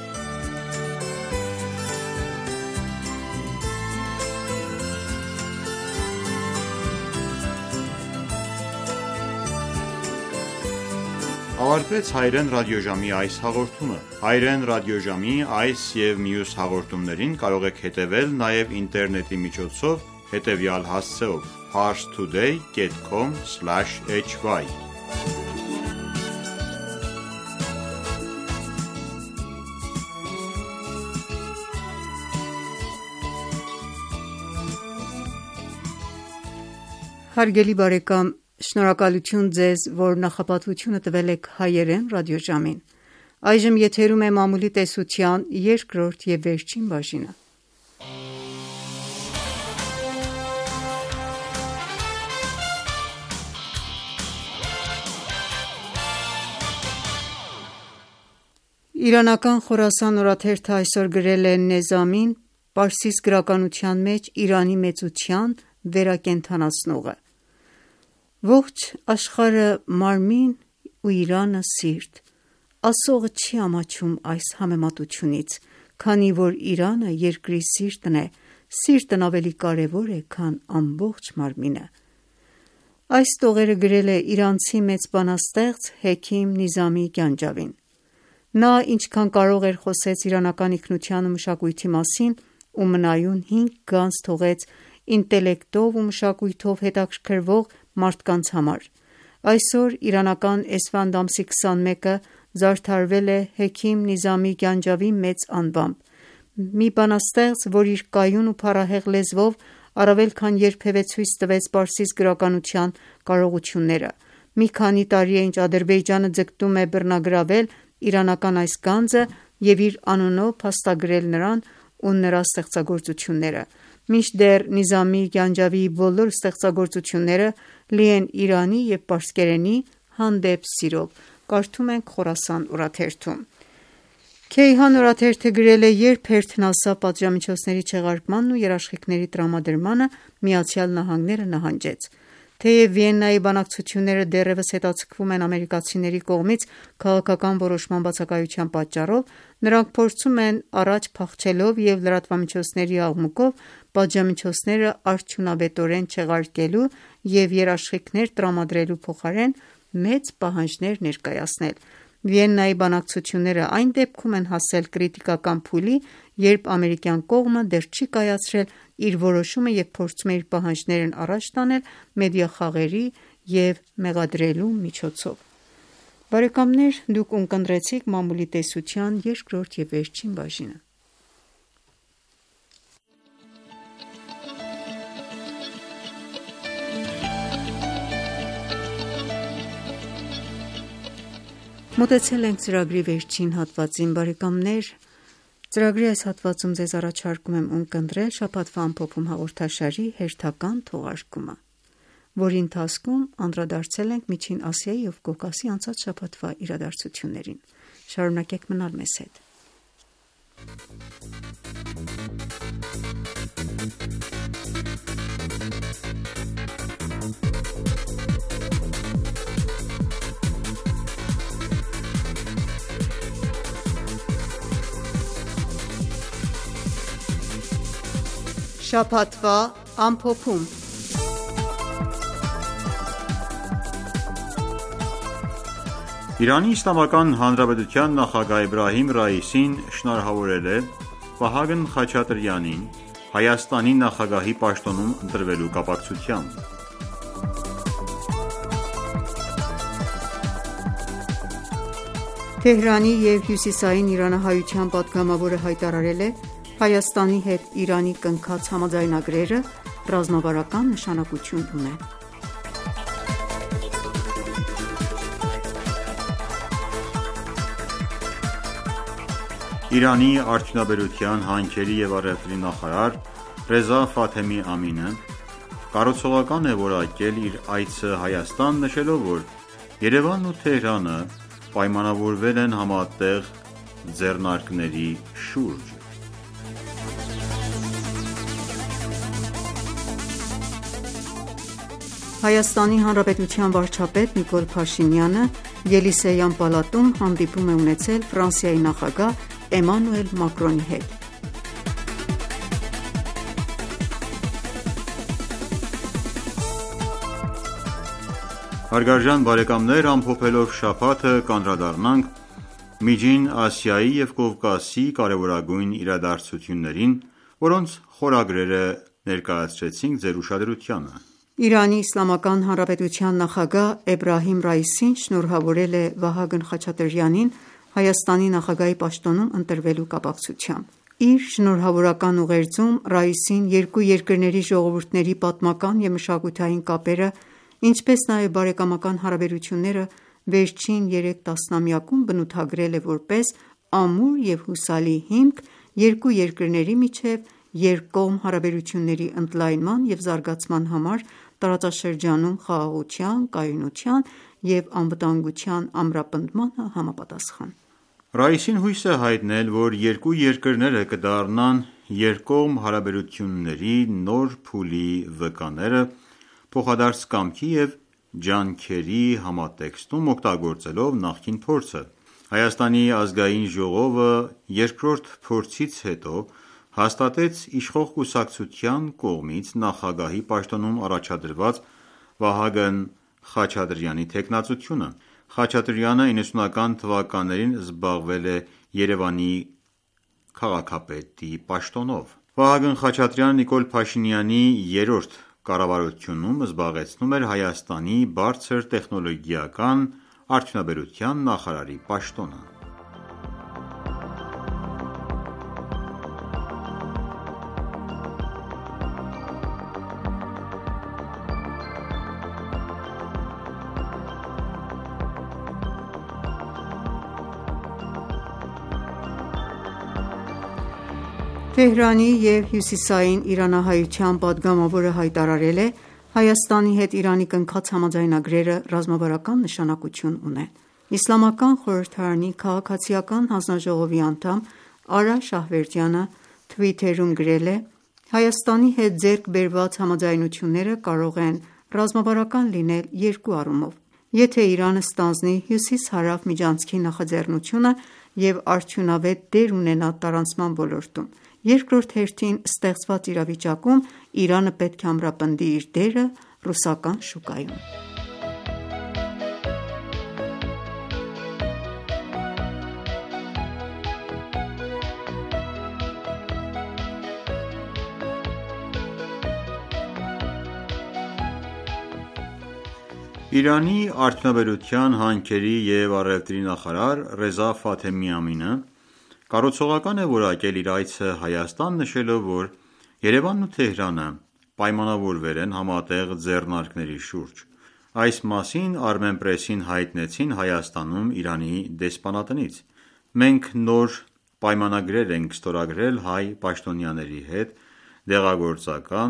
Ավարտվեց Հայերեն ռադիոժամի այս հաղորդումը։ Հայերեն ռադիոժամի այս և մյուս հաղորդումներին կարող եք հետևել նաև ինտերնետի միջոցով հետևյալ հասցեով՝ parstoday.com/hy Հարգելի բարեկամ, շնորհակալություն ձեզ, որ նախապատվությունը տվել եք Հայերեն ռադիոժամին։ Այժմ եթերում է մամուլի տեսության երկրորդ և վերջին բաժինը։ Իրանական Խորասան օրաթերթը այսօր գրել է Նեզամին պարսից գրականության մեջ Իրանի մեծության վերակենդանացնողը։ Ողջ աշխարհը մարմին ու Իրանը սիրտ, ասողը չի ամաչում այս համեմատությունից, քանի որ Իրանը երկրի սիրտն է, սիրտն ավելի կարևոր է, քան ամբողջ մարմինը։ Այս տողերը գրել է իրանցի մեծ բանաստեղծ Հեքիմ Նիզամի Գանջավին։ Նա ինչքան կարող էր խոսեց իրանական ինքնության ու մշակույթի մասին ու մնայուն 5 գանձ թողեց ինտելեկտով ու մշակույթով հետաքրքրվող մարդկանց համար։ Այսօր իրանական էսֆանդ ամսի 21-ը զարդարվել է Հեքիմ Նիզամի Գանջավի մեծ անվամբ, մի բանաստեղծ, որ իր կայուն ու փառահեղ լեզվով առավել քան երբևէ ցույց տվեց պարսից գրականության կարողությունները։ Մի քանի տարի է, ինչ Ադրբեջանը ձգտում է բռնագրավել իրանական այս գանձը և իր անունով փաստագրել նրան ու նրա ստեղծագործությունները։ Մինչդեռ Նիզամի Գանջավիի բոլոր ստեղծագործությունները լի են Իրանի և պարսկերենի հանդեպ սիրով։ Կարդում ենք Խորասան օրաթերթում։ Քեյհան օրաթերթը գրել է. երբ հերթն ասա պատժամիջոցների չեղարկմանն ու երաշխիքների տրամադրմանը ԱՄՆ-ը նահանջեց։ Թեև Վիեննայի բանակցությունները դեռևս հետաձգվում են ամերիկացիների կողմից քաղաքական որոշման բացակայության պատճառով, նրանք փորձում են առաջ փախչելով և լրատվամիջոցների աղմուկով պատժամիջոցները արդյունավետորեն չեղարկելու և երաշխիքներ տրամադրելու փոխարեն մեծ պահանջներ ներկայացնել։ Վիեննայի բանակցությունները այն դեպքում են հասել կրիտիկական փուլի, երբ ամերիկյան կողմը դեռ չի կայացրել իր որոշումը և փորձում է իր պահանջներն առաջ տանել մեդիախաղերի և մեղադրելու միջոցով։ Բարեկամներ, դուք ունկնդրեցիք մամուլի տեսության երկրորդ և վերջին բաժինը։ Մոտեցել ենք ծրագրի վերջին հատվածին, բարեկամներ։ Ծրագրի այս հատվածում ձեզ առաջարկում եմ ունկնդրել շաբաթվա ամփոփում հաղորդաշարի հերթական թողարկումը։ որի ընթացքում անդրադարձել ենք Միջին Ասիայի և Կովկասի անցած շաբաթվա իրադարձություններին։ Շարունակեք մնալ մեզ հետ։ Շաբաթվա ամփոփում։ Իրանի Իսլամական Հանրապետության նախագահ Էբրահիմ Ռայիսին շնորհավորել է Վահագն Խաչատրյանին Հայաստանի նախագահի պաշտոնում ընտրվելու կապակցությամբ։ Թեհրանի և հյուսիսային իրանահայության պատգամավորը հայտարարել է Հայաստանի հետ Իրանի կնքած համաձայնագրերը ռազմավարական նշանակություն ունեն։ Իրանի արդյունաբերության, հանքերի և առևտրի նախարար Ռեզա Ֆաթեմի Ամինը կառուցողական է որակել իր այցը Հայաստան, նշելով, որ Երևանն ու Թեհրանը պայմանավորվել են համատեղ ձեռնարկների շուրջ։ Հայաստանի Հանրապետության վարչապետ Նիկոլ Փաշինյանը Ելիսեյան պալատում հանդիպում է ունեցել Ֆրանսիայի նախագահ Էմանուել Մակրոնի հետ։ Հարգարժան բարեկամներ, ամփոփելով շաբաթը կանդրադառնանք Միջին Ասիայի և Կովկասի կարևորագույն իրադարձություններին, որոնց խորագրերը ներկայացրեցինք ձեր ուշադրությանը։ Իրանի Իսլամական Հանրապետության նախագահ Էբրահիմ Ռայիսին շնորհավորել է Վահագն Խաչատրյանին Հայաստանի նախագահի պաշտոնում ընտրվելու կապակցությամբ։ Իր շնորհավորական ուղերձում Ռայիսին երկու երկրների ժողովուրդների պատմական և մշակութային կապերը, ինչպես նաև բարեկամական հարաբերությունները վերջին 3 տասնամյակում բնութագրել է որպես ամուր և հուսալի հիմք երկու երկրների միջև երկկողմ հարաբերությունների ընդլայնման և զարգացման համար տարածաշրջանում խաղաղության, կայունության և անվտանգության ամրապնդմանը համապատասխան։ Ռայիսին հույս է հայտնել, որ երկու երկրները կդառնան երկկողմ հարաբերությունների նոր փուլի վկաները, փոխադարձ կամքի և ջանքերի համատեքստում օգտագործելով նախկին փորձը։ Հայաստանի ազգային ժողովը երկրորդ փորձից հետո հաստատեց իշխող կուսակցության կողմից նախագահի պաշտոնում առաջադրված Վահագն Խաչատրյանի թեկնածությունը։ Խաչատրյանը 90-ական թվականներին զբաղվել է Երևանի քաղաքապետի պաշտոնով։ Վահագն Խաչատրյանը Նիկոլ Փաշինյանի երրորդ կառավարությունում զբաղեցնում էր Հայաստանի բարձր տեխնոլոգիական արդյունաբերության նախարարի պաշտոնը։ Թեհրանի և հյուսիսային իրանահայության պատգամավորը հայտարարել է Հայաստանի հետ Իրանի կնքած համաձայնագրերը ռազմավարական նշանակություն ունեն։ Իսլամական խորհրդարանի քաղաքացիական հանձնաժողովի անդամ Արա Շահվերդյանը Twitter-ում գրել է. Հայաստանի հետ ձեռք բերված համաձայնությունները կարող են ռազմավարական լինել երկու առումով։ Եթե Իրանը ստանձնի հյուսիս-հարավ միջանցքի նախաձեռնությունը և արդյունավետ դեր ունենա տարանցման ոլորտում, երկրորդ հերթին ստեղծված իրավիճակում Իրանը պետք է ամրապնդի իր դերը ռուսական շուկայում։ Իրանի արդյունաբերության, հանքերի և առևտրի նախարար Ռեզա Ֆաթեմի Ամինը կառուցողական է որակել իր այցը Հայաստան, նշելով, որ Երևանն ու Թեհրանը պայմանավորվել են համատեղ ձեռնարկների շուրջ։ Այս մասին Armenpress-ին հայտնեցին Հայաստանում Իրանի դեսպանատնից։ Մենք նոր պայմանագրեր ենք ստորագրել հայ պաշտոնյաների հետ դեղագործական,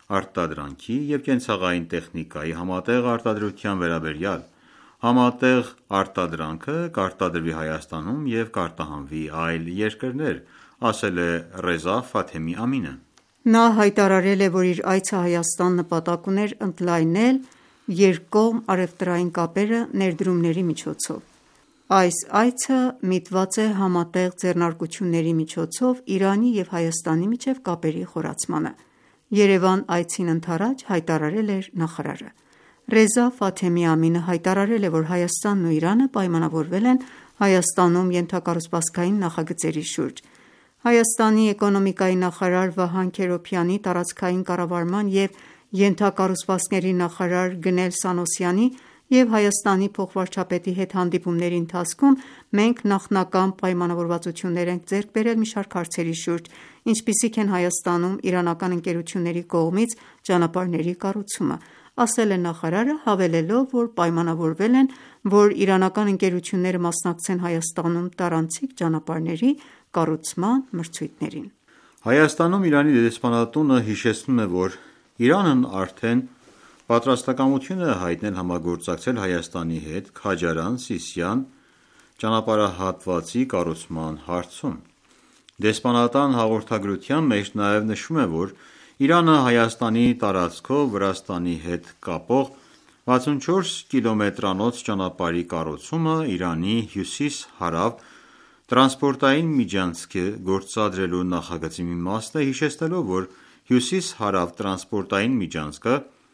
արտադրանքի և կենցաղային տեխնիկայի համատեղ արտադրության վերաբերյալ։ Համատեղ արտադրանքը կարտադրվի Հայաստանում և կարտահանվի այլ երկրներ, ասել է Ռեզա Ֆաթեմի Ամինը։ Նա հայտարարել է, որ իր այցը Հայաստան նպատակ ուներ ընդլայնել երկկողմ առևտրային կապերը ներդրումների միջոցով։ Այս այցը միտված է համատեղ ձեռնարկությունների միջոցով Իրանի և Հայաստանի միջև կապերի խորացմանը։ Երևան այցին ընդառաջ հայտարարել էր նախարարը։ Ռեզա Ֆաթեմի Ամինը հայտարարել է, որ Հայաստանն ու Իրանը պայմանավորվել են Հայաստանում ենթակառուցվածքային նախագծերի շուրջ։ Հայաստանի էկոնոմիկայի նախարար Վահան Քերոբյանի, տարածքային կառավարման և ենթակառուցվածքների նախարար Գնել Սանոսյանի և Հայաստանի փոխվարչապետի հետ հանդիպումների ընթացքում մենք նախնական պայմանավորվածություններ ենք ձեռք բերել մի շարք հարցերի շուրջ, ինչպիսիք են Հայաստանում իրանական ընկերությունների կողմից ճանապարհների կառուցումը, ասել է նախարարը, հավելելով, որ պայմանավորվել են, որ իրանական ընկերությունները մասնակցեն Հայաստանում տարանցիկ ճանապարհների կառուցման մրցույթներին։ Հայաստանում Իրանի դեսպանատունը հիշեցնում է, որ Իրանն արդեն պատրաստակամություն է հայտնել համագործակցել Հայաստանի հետ Քաջարան-Սիսիան ճանապարհահատվածի կառուցման հարցում։ Դեսպանատան հաղորդագրության մեջ նաև նշվում է, որ Իրանը Հայաստանի տարածքով Վրաստանի հետ կապող 64 կիլոմետրանոց ճանապարհի կառուցումը Իրանի հյուսիս-հարավ տրանսպորտային միջանցք գործադրելու նախագծի մի մասն է, հիշեցնելով, որ հյուսիս-հարավ տրանսպորտային միջանցքը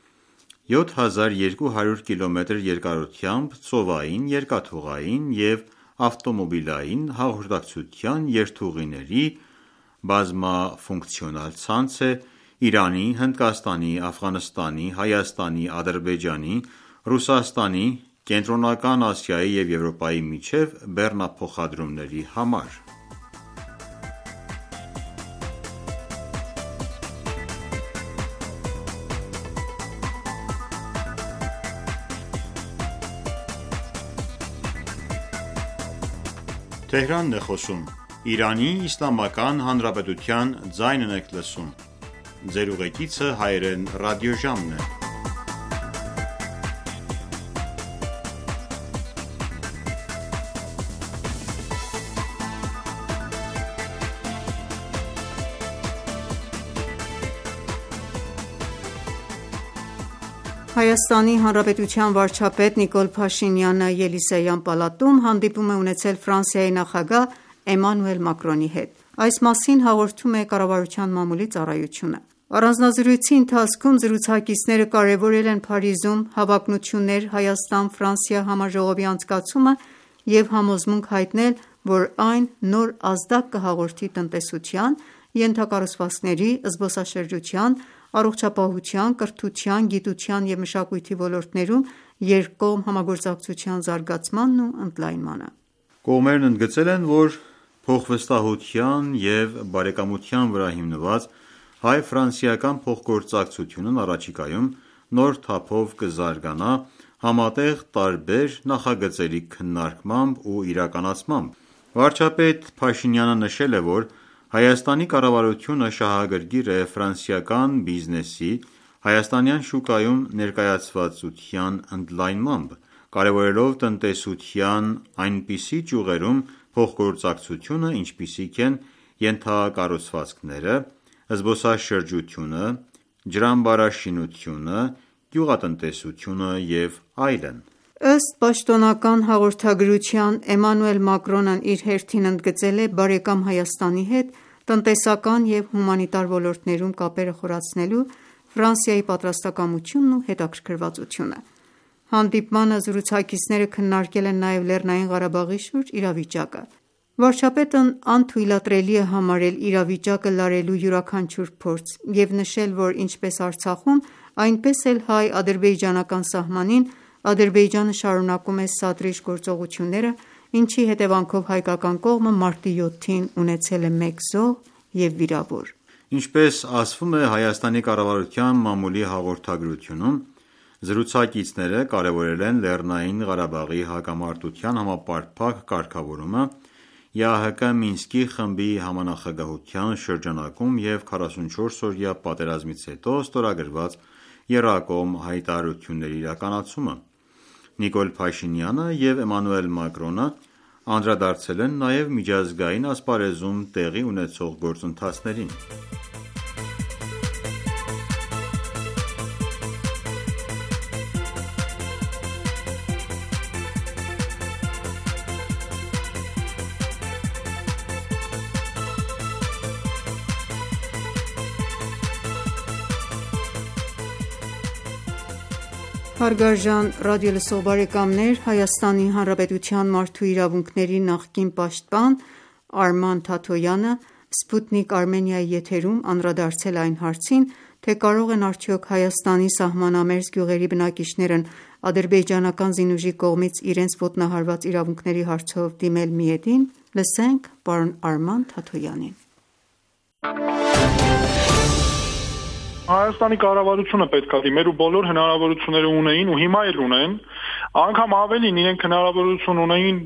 7200 կմ երկարությամբ ծովային, երկաթուղային և ավտոմոբիլային հաղորդակցության երթուղիների բազմաֆունկցիոնալ ցանց է Իրանի, Հնդկաստանի, Աֆղանստանի, Հայաստանի, Ադրբեջանի, Ռուսաստանի, Կենտրոնական Ասիայի և Եվրոպայի միջև բեռնափոխադրումների համար։ Հայաստանի Հանրապետության վարչապետ Նիկոլ Փաշինյանը Ելիսեյան պալատում հանդիպում է ունեցել Ֆրանսիայի նախագահ Էմանուել Մակրոնի հետ։ Այս մասին հաղորդում է Կառավարության մամուլի ծառայությունը։ Առանձնազրույցի ընթացքում զրուցակիցները կարևորել են Փարիզում հավակնություններ Հայաստան-Ֆրանսիա համաժողովի անցկացումը և համոզմունք հայտնել, որ այն նոր ազդակ կհաղորդի տնտեսության, ենթակառուցվածքների, զբոսաշրջության, առողջապահության, կրթության, գիտության և մշակույթի ոլորտներում երկկողմ համագործակցության զարգացմանն ու ընդլայնմանը։ Կողմերն ընդգծել են, որ փոխվստահության և բարեկամության վրա հիմնված հայ-ֆրանսիական փոխգործակցությունն առաջիկայում նոր թափով կզարգանա համատեղ տարբեր նախագծերի քննարկմամբ ու իրականացմամբ։ Վարչապետ Փաշինյանը նշել է, որ Հայաստանի կառավարությունը շահագրգիռ է ֆրանսիական բիզնեսի հայաստանյան շուկայում ներկայացվածության ընդլայնմամբ, կարևորելով տնտեսության այնպիսի ճյուղերում փոխգործակցությունը, ինչպիսիք են ենթակառուցվածքները, զբոսաշրջությունը, ջրամբարաշինությունը, գյուղատնտեսությունը և այլն։ Ըստ պաշտոնական հաղորդագրության, Էմանուել Մակրոնն իր հերթին ընդգծել է բարեկամ Հայաստանի հետ տնտեսական և հումանիտար ոլորտներում կապերը խորացնելու Ֆրանսիայի պատրաստակամությունն ու հետաքրքրվածությունը։ Հանդիպմանը զրուցակիցները քննարկել են նաև Լեռնային Ղարաբաղի շուրջ իրավիճակը։ Վարչապետն անթույլատրելի է համարել իրավիճակը լարելու յուրաքանչյուր փորձ և նշել, որ ինչպես Արցախում, այնպես էլ հայ-ադրբեջանական սահմանին Ադրբեջանը շարունակում է սադրիչ գործողությունները, ինչի հետևանքով հայկական կողմը մարտի 7-ին ունեցել է 1 զոհ և վիրավոր։ Ինչպես ասվում է Հայաստանի կառավարության մամուլի հաղորդագրությունում, զրուցակիցները կարևորել են Լեռնային Ղարաբաղի հակամարտության համապարփակ կարգավորումը ԵԱՀԿ Մինսկի խմբի համանախագահության շրջանակում և 44-օրյա պատերազմից հետո ստորագրված եռակողմ հայտարարությունների իրականացումը։ Նիկոլ Փաշինյանը և Էմանուել Մակրոնը անդրադարձել են նաև միջազգային ասպարեզում տեղի ունեցող գործընթացներին։ Հարգարժան ռադիոլսող բարեկամներ, Հայաստանի Հանրապետության մարդու իրավունքների նախկին պաշտպան Արման Թաթոյանը Սպուտնիկ Արմենիայի եթերում անդրադարձել այն հարցին, թե կարող են արդյոք Հայաստանի սահմանամերձ գյուղերի բնակիչներն ադրբեջանական զինուժի կողմից իրենց ոտնահարված իրավունքների հարցով դիմել Միեդին։ Լսենք պարոն Արման Թաթոյանին։ Հայաստանի կառավարությունը պետք է դիմեր ու բոլոր հնարավորությունները ունեին ու հիմա էլ ունեն, անգամ ավելին իրենք հնարավորություն ունեին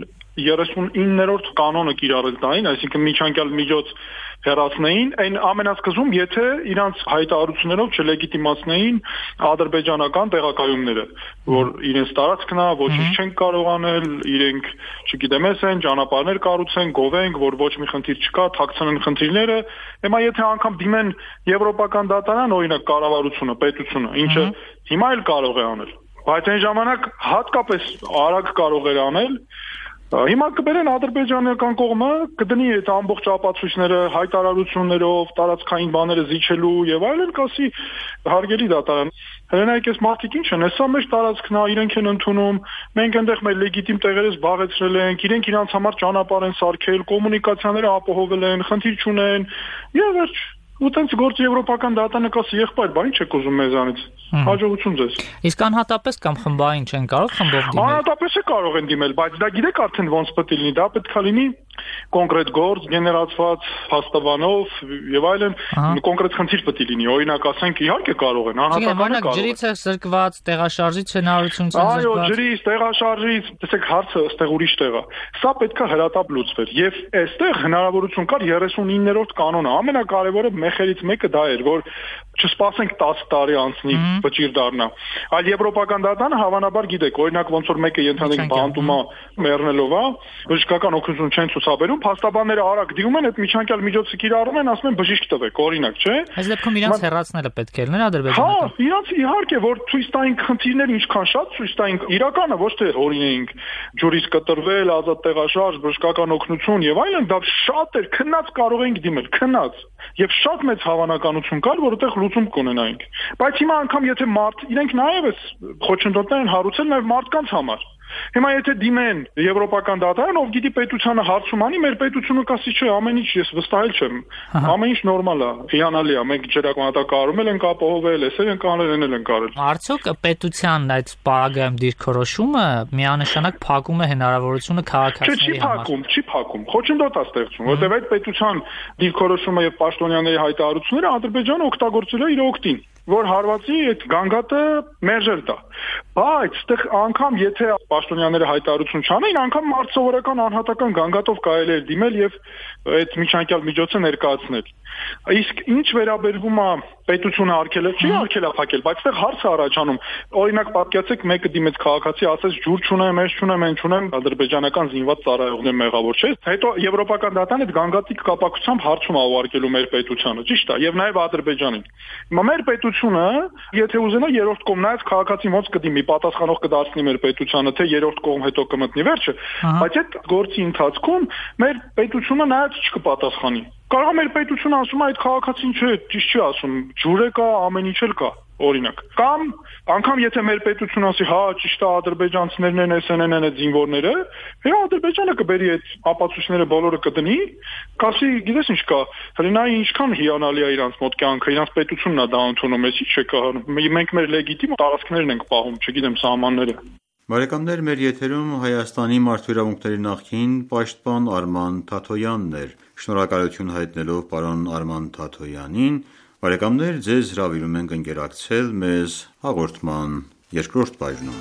39-րդ կանոնը կիրառել տային, այսինքն միջանկյալ միջոց հեռացնեին, այն ամենասկզում, եթե իրանց հայտարարություններով չլեգիտիմացնեին ադրբեջանական տեղակայումները, որ իրենց տարածքն է, ոչինչ չեն կարող անել, իրենք, չգիտեմ, են ճանապարհներ կառուցեն, գովենք, որ ոչ մի խնդիր չկա, թաքցնեն խնդիրները, հիմա եթե անգամ դիմեն եվրոպական դատարան, օրինակ կառավարությունը, պետությունը, ինչը հիմա էլ կարող է անել, բայց այն ժամանակ հատկապես արագ կարող էր անել, հիմա կբերեն ադրբեջանական կողմը, կդնի այդ ամբողջ ապացույցները հայտարարություններով, տարածքային բաները զիջելու եւ այլն, կասի հարգելի դատարան, հենայք էս մարդիկ ինչ են, հեսա մեր տարածքն է, իրենք են ընդունում, մենք այնտեղ մեր լեգիտիմ տեղերը զբաղեցրել ենք, իրենք իրանց համար ճանապարհ են սարքել, կոմունիկացիաները ապահովել են, խնդիր չունեն, եւ վերջ։ Ու տենց գործ եվրոպական դատարանը կասի եղբայր, բա ինչ եք ուզում մեզանից։ Հաջողություն ձեզ։ Իսկ անհատապես կամ խմբային չեն կարող խմբով դիմել։ Անհատապես է կարող են դիմել, բայց դա գիտեք արդեն ոնց պետք է լինի, դա պետք է լինի կոնկրետ գործ, գեներացված փաստաբանով եւ այլն, կոնկրետ խնդիր պետք է լինի։ Օրինակ ասենք իհարկե կարող են, անհատականը կարող են։ Ջրից է զրկված, տեղաշարժից հնարավորություն չեն զրկված։ Այո, ջրից, տեղաշարժից, տեսեք հարցը այստեղ ուրիշ տեղ է։ Սա պետք է հրատապ լուծվեր եւ այստեղ հնարավորություն կար 39-րդ կանոնը։ Ամենակարևորը մեխերից մեկը դա էր, որ չսպասենք 10 տարի անցնի վճիռ դառնա։ Այլ եվրոպական դատարանը հավանաբար գիտեք, օրինակ ոնց որ մեկը ենթադրենք բանտումա մեռնելով է, բժշկական օգնություն չեն ցուցաբերում, փաստաբանները արագ դիմում են, այդ միջանկյալ միջոցը կիրառում են, ասում են բժիշկ տվեք, օրինակ, չէ՞։ Այս դեպքում իրանց հեռացնելը պետք է լինի ադրբեջանական։ Հա, իրանց իհարկե, որ ցույց տային խնդիրները ինչքան շատ ցույց տային, իրականը ոչ թե օրինենք ջուրից կտրվել, ազատ տեղաշարժ, բժշկական օգնություն եւ այլն, դա շատ էր, քնած կարող էինք դիմել, քնած։ Եվ շատ մեծ հավանականություն կար, որ այդտեղ լուծում կունենայինք։ Բայց հիմա անգամ եթե մարդ, իրենք նաև էս խոչընդոտներ են հարուցել նաև մարդկանց համար։ Հիմա եթե դիմեն եվրոպական դատարան, ով գիտի պետությանը հարցում անի, մեր պետությունը կասի չէ, ամեն ինչ ես վստահել չեմ։ Ամեն ինչ նորմալ է, հիանալի է, մենք ջրակոնատակարում ենք ապահովել, էսել ենք անել, էնել ենք արել։ Արդյոք պետության այդ պարագայում դիրքորոշումը միանշանակ փակում է հնարավորությունը քաղաքացիների համար։ Չի փակում, խոչընդոտ է ստեղծում, որտեղ այդ պետության դիրքորոշումը եւ պաշտոնյաների հայտարարությունները Ադրբեջանը օգտագործել է իր օգտին, որ հարվածի այդ գանգատը մերժել տա։ Բայց այդտեղ անգամ եթե պաշտոնյաները հայտարարություն չանեն, անգամ մարդսովորական անհատական գանգատով կարելի է դիմել եւ այդ միջանկյալ միջոցը ներկայացնել։ Իսկ ինչ վերաբերվում է պետությունը արգելել, չի արգելափակել, բայց այդտեղ հարց է առաջանում։ Օրինակ պատկերացեք մեկը դիմեց քաղաքացի, ասեց ջուր չունեմ, ես չունեմ, այն չունեմ, ադրբեջանական զինված ծառայողներ մեղավոր չէ։ Հետո եվրոպական դատարանը այդ գանգատի կապակցությամբ հարցում է ուղարկելու մեր պետությանը, ճիշտ է, եւ նաեւ Ադրբեջանին։ Հիմա մեր պետությունը, եթե ուզենա երրորդ կողմ նայած քաղաքացին ոնց կդիմի, պատասխանող կդարձնի մեր պետությանը, թե երրորդ կողմ հետո կմտնի վերջը, բայց այդ գործի ընթացքում մեր պետությունը նայած չկպատասխանի։ Կարող է մեր պետությունը ասում է այդ քաղաքացին չէ, ճիշտ չի ասում, ջուրը կա, ամեն ինչ էլ կա, օրինակ։ Կամ անգամ եթե մեր պետությունը ասի, հա, ճիշտ է, ադրբեջանցիներն են, SNN-ն են այդ զինվորները, հա Ադրբեջանը կբերի այդ ապացույցները բոլորը կդնի, կասի, գիտես ինչ կա, հրինայի ինչքան հիանալի է իրանց մոտ կյանքը, իրանց պետությունն է դա ընդունում, էս ինչ է կա, մենք մեր լեգիտիմ տարածքներն ենք պահում, չգիտեմ, սահմանները։ Բարեկամներ, մեր եթերում Հայաստանի մարդու իրավունքների նախկին պաշտպան Արման Թաթոյանն էր։ Շնորհակալություն հայտնելով պարոն Արման Թաթոյանին, բարեկամներ, ձեզ հրավիրում ենք ընկերակցել մեզ հաղորդման երկրորդ բաժնում։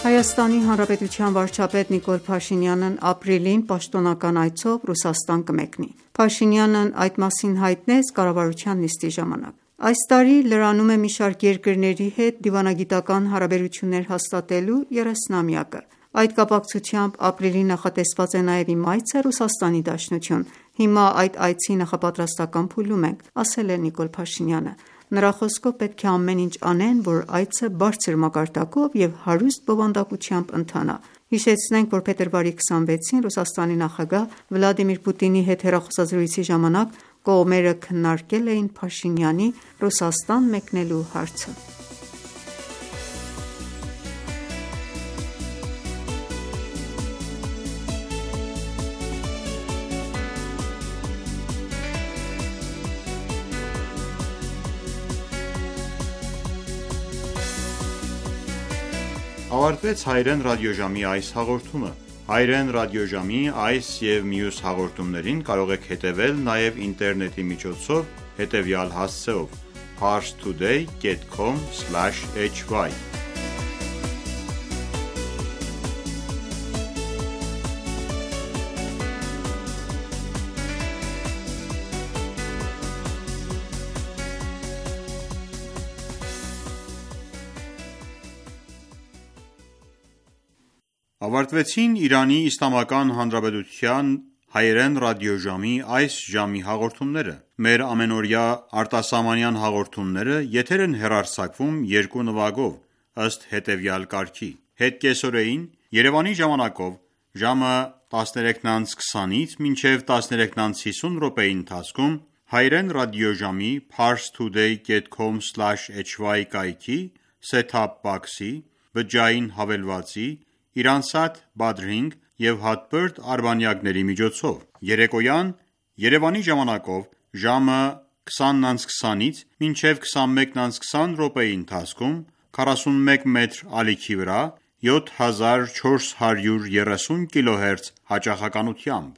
Հայաստանի Հանրապետության վարչապետ Նիկոլ Փաշինյանն ապրիլին պաշտոնական այցով Ռուսաստան կմեկնի։ Փաշինյանն այդ մասին հայտնեց կառավարության նիստի ժամանակ։ Այս տարի լրանում է մի շարք երկրների հետ դիվանագիտական հարաբերություններ հաստատելու 30-ամյակը։ Այդ կապակցությամբ ապրիլին նախատեսված է նաև իմ այցը Ռուսաստանի Դաշնություն։ Հիմա այդ այցի նախապատրաստական փուլում ենք, ասել է Նիկոլ Փաշինյանը։ Նրա խոսքով պետք է ամեն ինչ անեն, որ այցը բարձր մակարդակով և հարուստ բովանդակությամբ ընթանա։ Հիշեցնենք, որ փետրվարի 26-ին Ռուսաստանի նախագահ Վլադիմիր Պուտինի հետ հեռախոսազրույցի ժամանակ կողմերը քննարկել էին Փաշինյանի Ռուսաստան մեկնելու հարցը։ Ավարտվեց Հայրեն ռադիոժամի այս հաղորդումը։ Հայրեն ռադիոժամի այս և մյուս հաղորդումներին կարող եք հետևել նաև ինտերնետի միջոցով հետևյալ հասցեով՝ parstoday.com/hy Ավարտվեցին Իրանի Իսլամական Հանրապետության հայերեն ռադիոժամի այս ժամի հաղորդումները։ Մեր ամենօրյա արտասահմանյան հաղորդումները եթեր են հեռարձակվում երկու նվագով, ըստ հետևյալ կարգի. Հետկեսօրեին Երևանի ժամանակով ժամը 13:20-ից մինչև 13:50 րոպեի ընթացքում հայերեն ռադիոժամի parstoday.com/hy կայքի set-top box-ի, բջջային հավելվածի, Իրանսատ Badring և հատբերդ արբանյակների միջոցով։ Երեկոյան Երևանի ժամանակով ժամը 20:20-ից մինչև 21:20 րոպեի ընթացքում 41 մետր ալիքի վրա 7430 կիլոհերց հաճախականությամբ։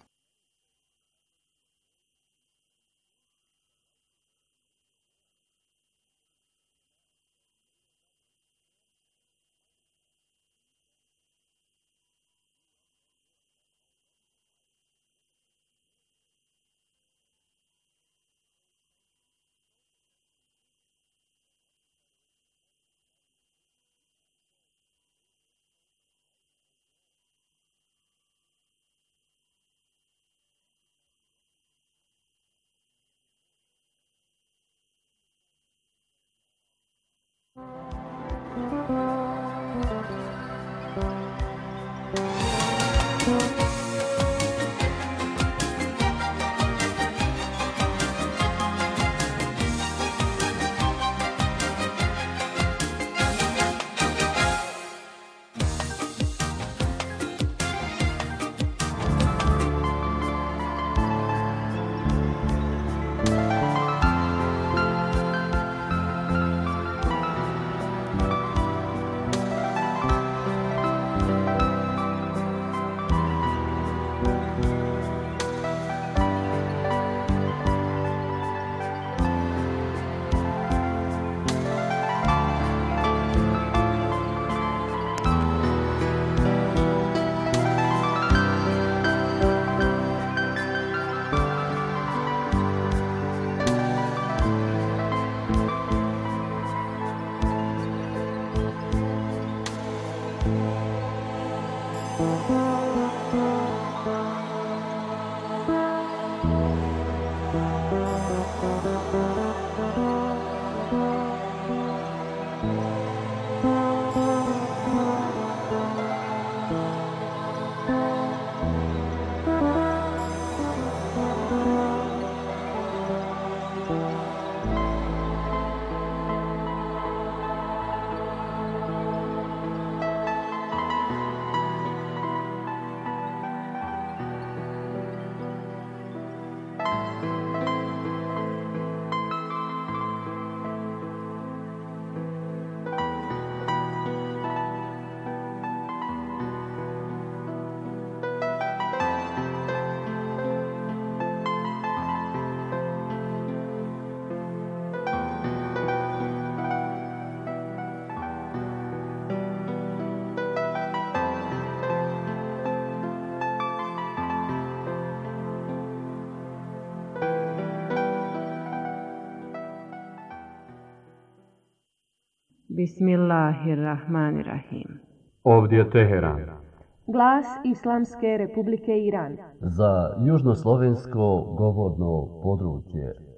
Bismillahirrahmanirrahim. Ovdje Teheran. Glas Islamske Republike Iran. Za južnoslovensko govorno područje.